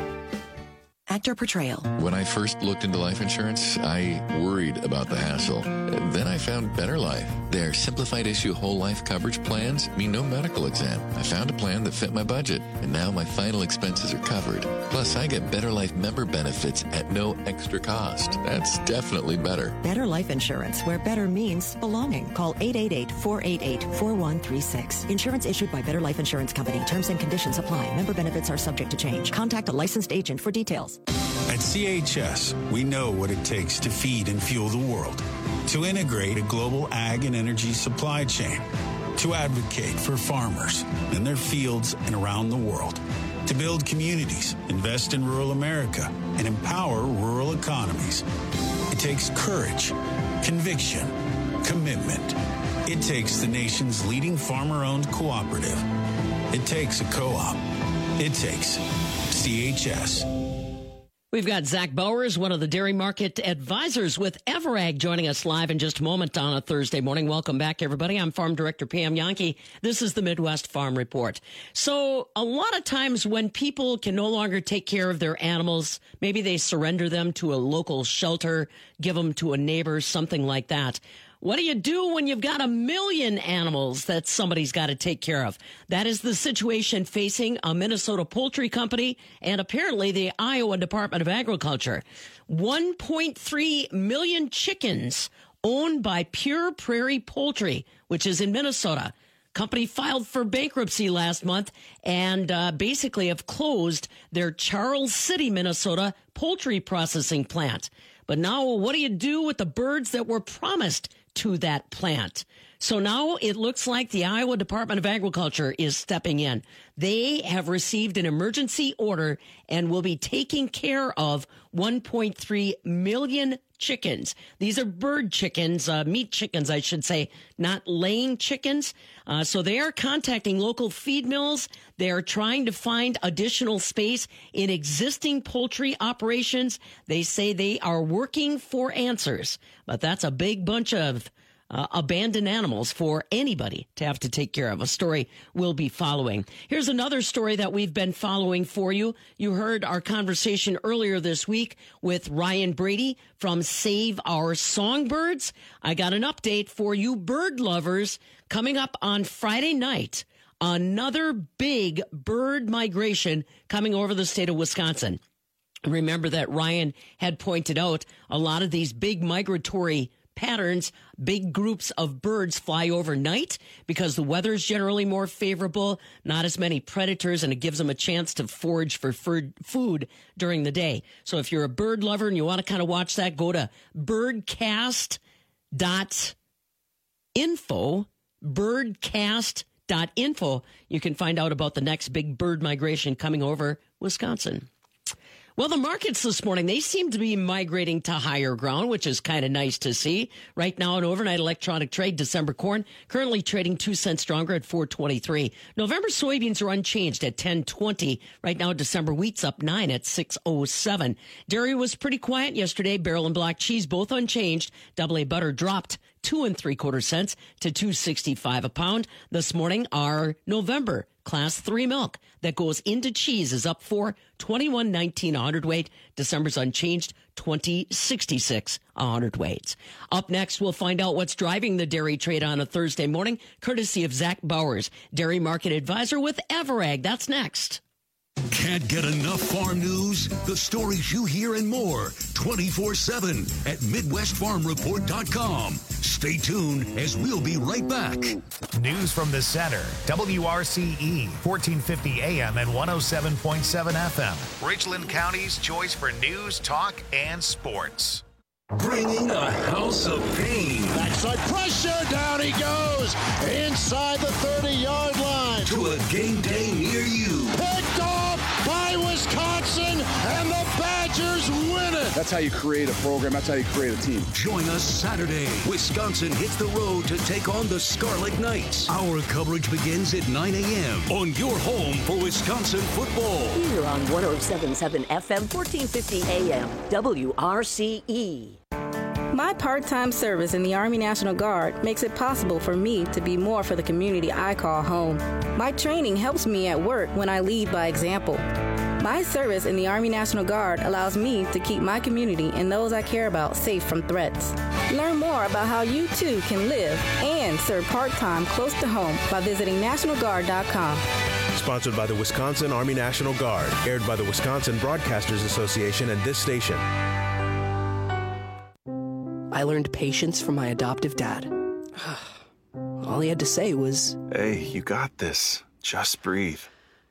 Actor portrayal. When I first looked into life insurance, I worried about the hassle. Then I found Better Life. Their simplified issue whole life coverage plans mean no medical exam. I found a plan that fit my budget, and now my final expenses are covered. Plus, I get Better Life member benefits at no extra cost. That's definitely better. Better Life Insurance, where better means belonging. Call eight eight eight, four eight eight, four one three six. Insurance issued by Better Life Insurance Company. Terms and conditions apply. Member benefits are subject to change. Contact a licensed agent for details. At C H S, we know what it takes to feed and fuel the world, to integrate a global ag and energy supply chain, to advocate for farmers in their fields and around the world, to build communities, invest in rural America, and empower rural economies. It takes courage, conviction, commitment. It takes the nation's leading farmer-owned cooperative. It takes a co-op. It takes C H S. We've got Zach Bowers, one of the dairy market advisors with Everag, joining us live in just a moment on a Thursday morning. Welcome back, everybody. I'm Farm Director Pam Yankee. This is the Midwest Farm Report. So a lot of times when people can no longer take care of their animals, maybe they surrender them to a local shelter, give them to a neighbor, something like that. What do you do when you've got a million animals that somebody's got to take care of? That is the situation facing a Minnesota poultry company and apparently the Iowa Department of Agriculture. one point three million chickens owned by Pure Prairie Poultry, which is in Minnesota. Company filed for bankruptcy last month and uh, basically have closed their Charles City, Minnesota poultry processing plant. But now what do you do with the birds that were promised to that plant? So now it looks like the Iowa Department of Agriculture is stepping in. They have received an emergency order and will be taking care of one point three million chickens. These are bird chickens, uh, meat chickens, I should say, not laying chickens. Uh, so they are contacting local feed mills. They are trying to find additional space in existing poultry operations. They say they are working for answers, but that's a big bunch of Uh, abandoned animals for anybody to have to take care of. A story we'll be following. Here's another story that we've been following for you. You heard our conversation earlier this week with Ryan Brady from Save Our Songbirds. I got an update for you bird lovers coming up on Friday night. Another big bird migration coming over the state of Wisconsin. Remember that Ryan had pointed out a lot of these big migratory patterns, big groups of birds fly overnight because the weather is generally more favorable, not as many predators, and it gives them a chance to forage for food during the day. So if you're a bird lover and you want to kind of watch that, go to birdcast dot info, birdcast dot info. You can find out about the next big bird migration coming over Wisconsin. Well, the markets this morning, they seem to be migrating to higher ground, which is kind of nice to see. Right now, an overnight electronic trade, December corn, currently trading two cents stronger at four twenty-three. November soybeans are unchanged at ten twenty. Right now, December wheat's up nine at six oh seven. Dairy was pretty quiet yesterday. Barrel and block cheese both unchanged. Double A butter dropped two and three quarter cents to two sixty-five a pound. This morning, our November Class three milk that goes into cheese is up for twenty-one nineteen a hundredweight. December's unchanged, twenty sixty-six a hundredweights. Up next, we'll find out what's driving the dairy trade on a Thursday morning, courtesy of Zach Bowers, dairy market advisor with Everag. That's next. Can't get enough farm news? The stories you hear and more twenty-four seven at Midwest Farm Report dot com. Stay tuned as we'll be right back. News from the center. W R C E, fourteen fifty A M and one oh seven point seven F M. Richland County's choice for news, talk, and sports. Bringing a house of pain. Backside pressure, down he goes. Inside the thirty-yard line. To a game day near you. Picked off by Wisconsin, and the Badgers win it. That's how you create a program. That's how you create a team. Join us Saturday. Wisconsin hits the road to take on the Scarlet Knights. Our coverage begins at nine a.m. on your home for Wisconsin football. Here on one oh seven point seven F M, fourteen fifty A M, W R C E. My part-time service in the Army National Guard makes it possible for me to be more for the community I call home. My training helps me at work when I lead by example. My service in the Army National Guard allows me to keep my community and those I care about safe from threats. Learn more about how you too can live and serve part-time close to home by visiting national guard dot com. Sponsored by the Wisconsin Army National Guard, aired by the Wisconsin Broadcasters Association and this station. I learned patience from my adoptive dad. All he had to say was, "Hey, you got this. Just breathe."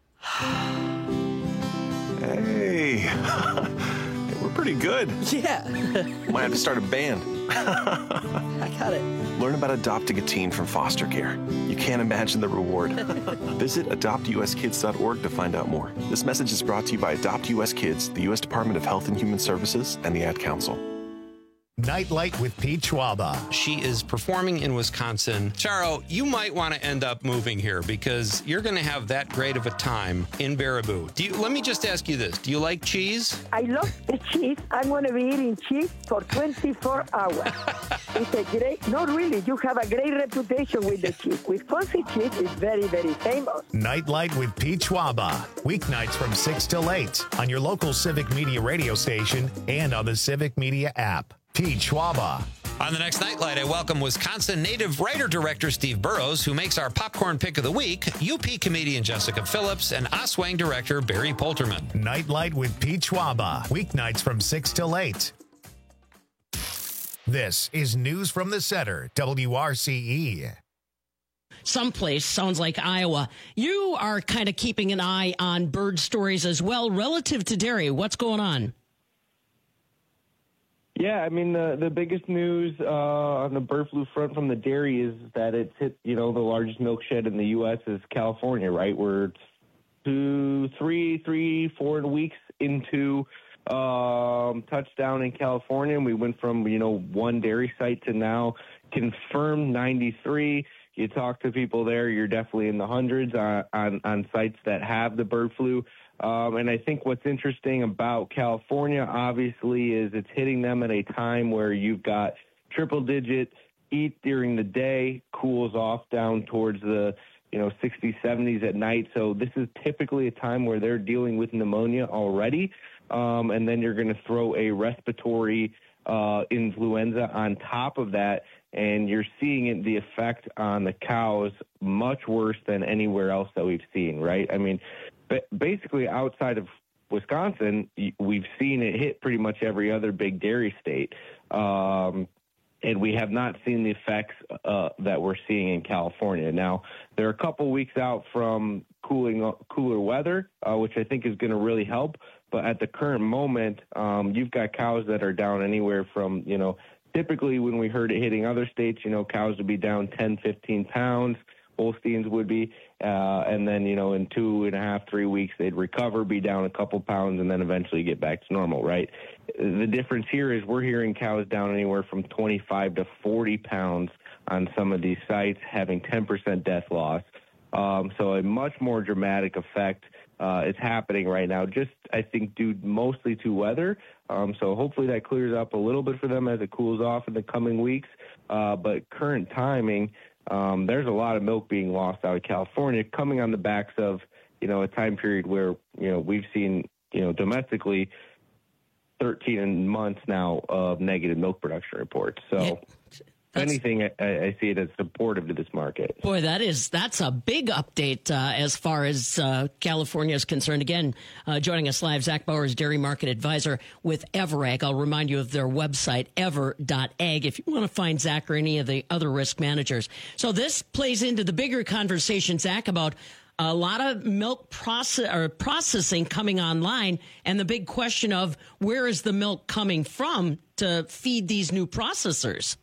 Hey, we're pretty good. Yeah. Might have to start a band. I got it. Learn about adopting a teen from foster care. You can't imagine the reward. Visit adopt u s kids dot org to find out more. This message is brought to you by Adopt U S Kids, the U S Department of Health and Human Services, and the Ad Council. Nightlight with Pete Schwaba. She is performing in Wisconsin. Charo, you might want to end up moving here because you're going to have that great of a time in Baraboo. Do you, let me just ask you this. Do you like cheese? I love the cheese. I'm going to be eating cheese for twenty-four hours. It's a great, not really, you have a great reputation with the cheese. Wisconsin cheese is very, very famous. Nightlight with Pete Schwaba. Weeknights from six till eight on your local Civic Media radio station and on the Civic Media app. Pete Schwaba. On the next Nightlight, I welcome Wisconsin native writer-director Steve Burrows, who makes our popcorn pick of the week, U P comedian Jessica Phillips, and Oswang director Barry Polterman. Nightlight with Pete Schwaba. Weeknights from six till eight. This is News from the Center, W R C E. Someplace sounds like Iowa. You are kind of keeping an eye on bird stories as well relative to dairy. What's going on? Yeah, I mean, the, the biggest news uh, on the bird flu front from the dairy is that it's hit, you know, the largest milk shed in the U S is California, right? We're two, three, three, four weeks into um, touchdown in California. And we went from, you know, one dairy site to now confirmed ninety-three. You talk to people there, you're definitely in the hundreds on, on, on sites that have the bird flu. Um, and I think what's interesting about California, obviously, is it's hitting them at a time where you've got triple-digit heat during the day, cools off down towards the, you know, sixties, seventies at night. So this is typically a time where they're dealing with pneumonia already. Um, and then you're going to throw a respiratory uh, influenza on top of that. And you're seeing it, the effect on the cows much worse than anywhere else that we've seen, right? I mean, basically outside of Wisconsin, we've seen it hit pretty much every other big dairy state. Um, and we have not seen the effects uh, that we're seeing in California. Now, they're a couple weeks out from cooling, cooler weather, uh, which I think is going to really help. But at the current moment, um, you've got cows that are down anywhere from, you know, typically when we heard it hitting other states, you know, cows would be down ten, fifteen pounds. Holsteins would be, uh, and then, you know, in two and a half, three weeks, they'd recover, be down a couple pounds, and then eventually get back to normal, right? The difference here is we're hearing cows down anywhere from twenty-five to forty pounds on some of these sites, having ten percent death loss. Um, so a much more dramatic effect uh, is happening right now, just, I think, due mostly to weather. Um, so hopefully that clears up a little bit for them as it cools off in the coming weeks. Uh, but current timing, Um, there's a lot of milk being lost out of California coming on the backs of, you know, a time period where, you know, we've seen, you know, domestically thirteen months now of negative milk production reports. So yeah, if anything, I, I see it as supportive to this market. Boy, that is, that's a big update uh, as far as uh, California is concerned. Again, uh, joining us live, Zach Bauer is Dairy Market Advisor with Everag. I'll remind you of their website, ever dot ag, if you want to find Zach or any of the other risk managers. So this plays into the bigger conversation, Zach, about a lot of milk process or processing coming online, and the big question of where is the milk coming from to feed these new processors?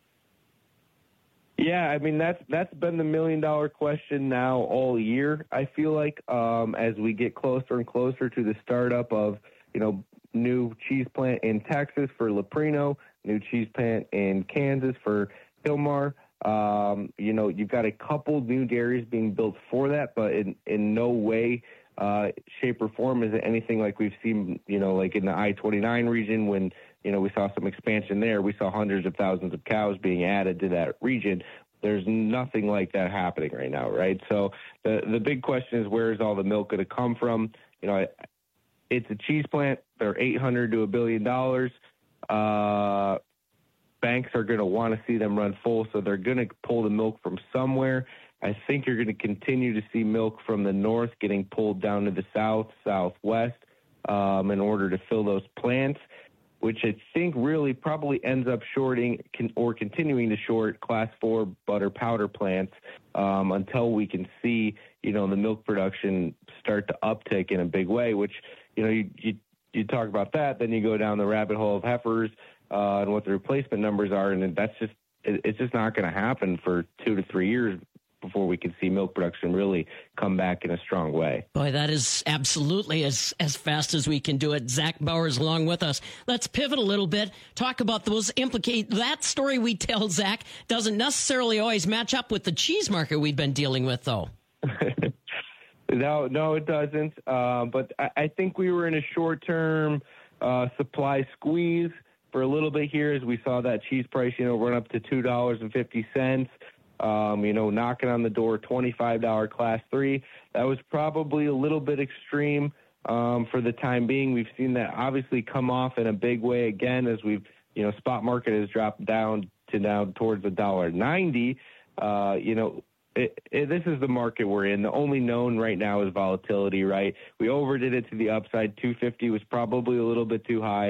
Yeah, I mean, that's that's been the million-dollar question now all year, I feel like, um, as we get closer and closer to the startup of, you know, new cheese plant in Texas for Leprino, new cheese plant in Kansas for Hilmar. Um, you know, you've got a couple new dairies being built for that, but in, in no way, uh, shape, or form is it anything like we've seen, you know, like in the I twenty-nine region when, you know, we saw some expansion there. We saw hundreds of thousands of cows being added to that region. There's nothing like that happening right now, right? So the the big question is, where is all the milk going to come from? You know, it's a cheese plant. They're eight hundred to a billion dollars. Uh, banks are going to want to see them run full, so they're going to pull the milk from somewhere. I think you're going to continue to see milk from the north getting pulled down to the south, southwest, um, in order to fill those plants, which I think really probably ends up shorting can, or continuing to short class four butter powder plants um, until we can see, you know, the milk production start to uptick in a big way, which, you know, you, you, you talk about that, then you go down the rabbit hole of heifers uh, and what the replacement numbers are, and that's just, it, it's just not going to happen for two to three years before we can see milk production really come back in a strong way. Boy, that is absolutely as, as fast as we can do it. Zach Bauer is along with us. Let's pivot a little bit, talk about those implicate. That story we tell, Zach, doesn't necessarily always match up with the cheese market we've been dealing with, though. no, no, it doesn't. Uh, but I, I think we were in a short-term uh, supply squeeze for a little bit here as we saw that cheese price, you know, run up to two dollars and fifty cents. Um, you know, knocking on the door, twenty-five dollars class three. That was probably a little bit extreme um, for the time being. We've seen that obviously come off in a big way again as we've, you know, spot market has dropped down to now towards one dollar ninety. Uh, you know, it, it, this is the market we're in. The only known right now is volatility, right? We overdid it to the upside. two fifty was probably a little bit too high.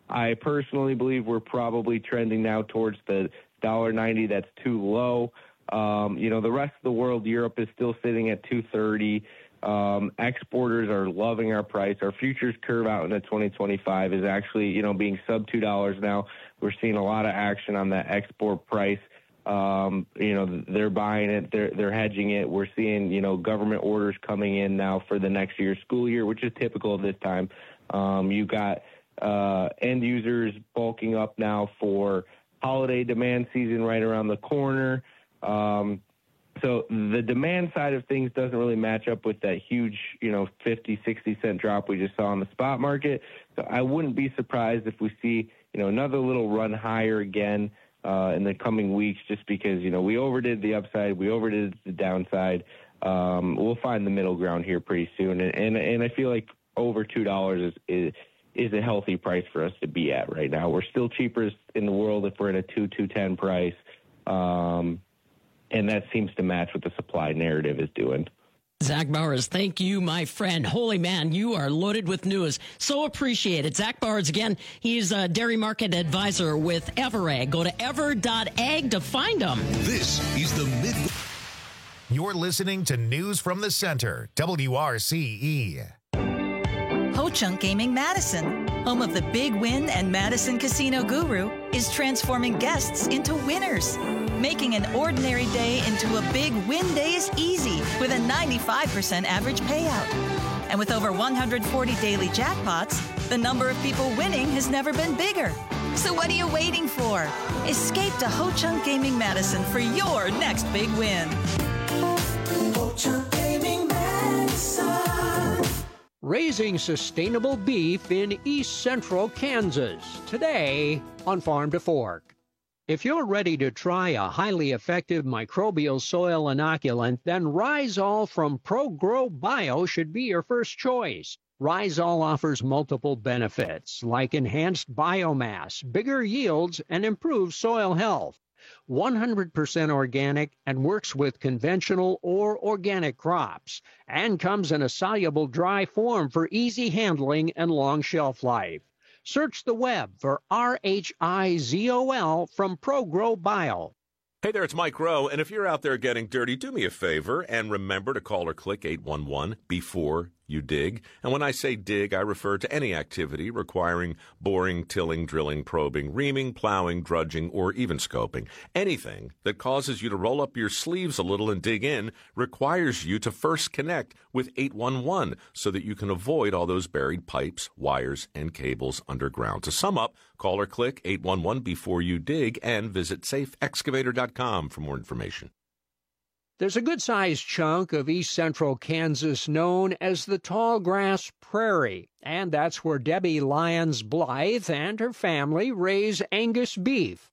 I personally believe we're probably trending now towards the one dollar ninety. That's too low. Um, you know, the rest of the world, Europe is still sitting at two thirty. Um, exporters are loving our price. Our futures curve out into twenty twenty-five is actually, you know, being sub two dollars now. We're seeing a lot of action on that export price. Um, you know, they're buying it, they're, they're hedging it. We're seeing, you know, government orders coming in now for the next year's school year, which is typical of this time. Um, you've got uh, end users bulking up now for holiday demand season right around the corner. Um, so the demand side of things doesn't really match up with that huge, you know, fifty, sixty cent drop we just saw on the spot market. So I wouldn't be surprised if we see, you know, another little run higher again uh, in the coming weeks, just because, you know, we overdid the upside, we overdid the downside. Um, we'll find the middle ground here pretty soon. And, and, and I feel like over two dollars is, is, is a healthy price for us to be at right now. We're still cheapest in the world if we're at a two, two ten price. Um, And that seems to match what the supply narrative is doing. Zach Bowers, thank you, my friend. Holy man, you are loaded with news. So appreciate it. Zach Bowers, again, he's a dairy market advisor with EverAg. Go to ever dot ag to find him. This is the Mid. You're listening to News from the Center, W R C E. Ho Chunk Gaming Madison, home of the Big Win and Madison Casino Guru, is transforming guests into winners. Making an ordinary day into a big win day is easy with a ninety-five percent average payout. And with over one hundred forty daily jackpots, the number of people winning has never been bigger. So what are you waiting for? Escape to Ho Chunk Gaming Madison for your next big win. Ho Chunk Gaming Madison. Raising sustainable beef in East Central Kansas. Today on Farm to Fork. If you're ready to try a highly effective microbial soil inoculant, then Rhizol from ProGrow Bio should be your first choice. Rhizol offers multiple benefits, like enhanced biomass, bigger yields, and improved soil health. one hundred percent organic and works with conventional or organic crops, and comes in a soluble dry form for easy handling and long shelf life. Search the web for R H I Z O L from ProGrow Bio. Hey there, it's Mike Rowe, and if you're out there getting dirty, do me a favor and remember to call or click eight one one before you dig. And when I say dig, I refer to any activity requiring boring, tilling, drilling, probing, reaming, plowing, drudging, or even scoping. Anything that causes you to roll up your sleeves a little and dig in requires you to first connect with eight one one so that you can avoid all those buried pipes, wires, and cables underground. To sum up, call or click eight one one before you dig and visit safe excavator dot com for more information. There's a good-sized chunk of east central Kansas known as the Tall Grass Prairie, and that's where Debbie Lyons Blythe and her family raise Angus beef.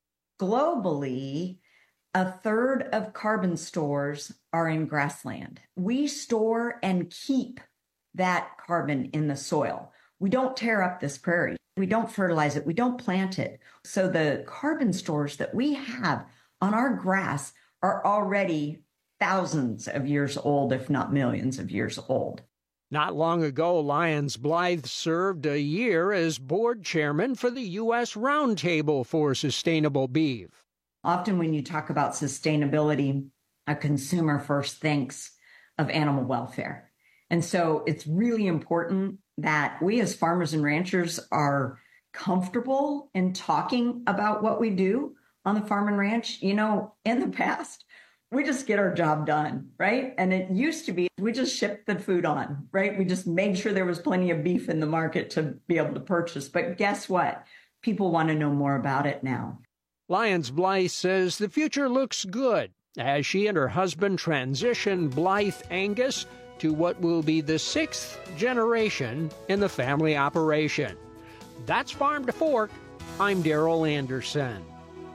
Globally, a third of carbon stores are in grassland. We store and keep that carbon in the soil. We don't tear up this prairie. We don't fertilize it. We don't plant it. So the carbon stores that we have on our grass are already thousands of years old, if not millions of years old. Not long ago, Lyons Blythe served a year as board chairman for the U S Roundtable for Sustainable Beef. Often when you talk about sustainability, a consumer first thinks of animal welfare. And so it's really important that we as farmers and ranchers are comfortable in talking about what we do on the farm and ranch. You know, in the past, we just get our job done, right? And it used to be, we just shipped the food on, right? We just made sure there was plenty of beef in the market to be able to purchase. But guess what? People want to know more about it now. Lyons Blythe says the future looks good as she and her husband transition Blythe Angus to what will be the sixth generation in the family operation. That's Farm to Fork. I'm Darrell Anderson.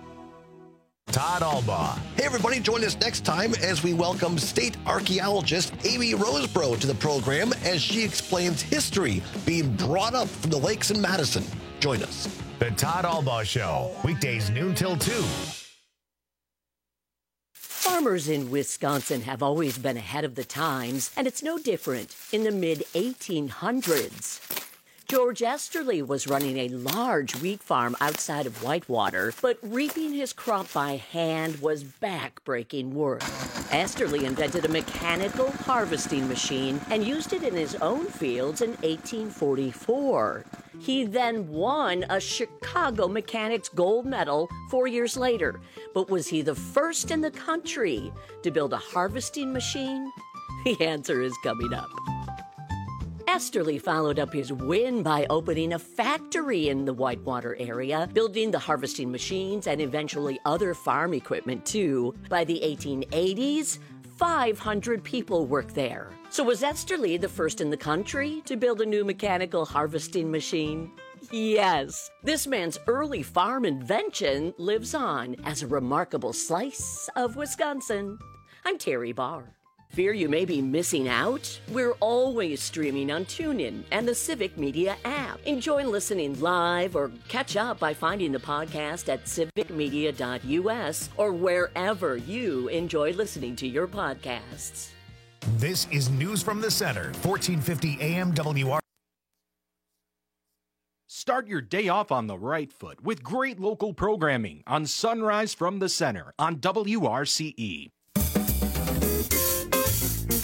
Todd Albaugh. Hey, everybody, join us next time as we welcome state archaeologist Amy Roseborough to the program as she explains history being brought up from the lakes in Madison. Join us. The Todd Albaugh Show, weekdays noon till two. Farmers in Wisconsin have always been ahead of the times, and it's no different in the mid eighteen hundreds. George Esterly was running a large wheat farm outside of Whitewater, but reaping his crop by hand was back-breaking work. Esterly invented a mechanical harvesting machine and used it in his own fields in eighteen forty-four. He then won a Chicago Mechanics gold medal four years later. But was he the first in the country to build a harvesting machine? The answer is coming up. Esterly followed up his win by opening a factory in the Whitewater area, building the harvesting machines and eventually other farm equipment too. By the eighteen eighties, five hundred people worked there. So was Esterly the first in the country to build a new mechanical harvesting machine? Yes. This man's early farm invention lives on as a remarkable slice of Wisconsin. I'm Terry Barr. Fear you may be missing out? We're always streaming on TuneIn and the Civic Media app. Enjoy listening live or catch up by finding the podcast at civic media dot u s or wherever you enjoy listening to your podcasts. This is News from the Center, fourteen fifty A M W R. Start your day off on the right foot with great local programming on Sunrise from the Center on W R C E.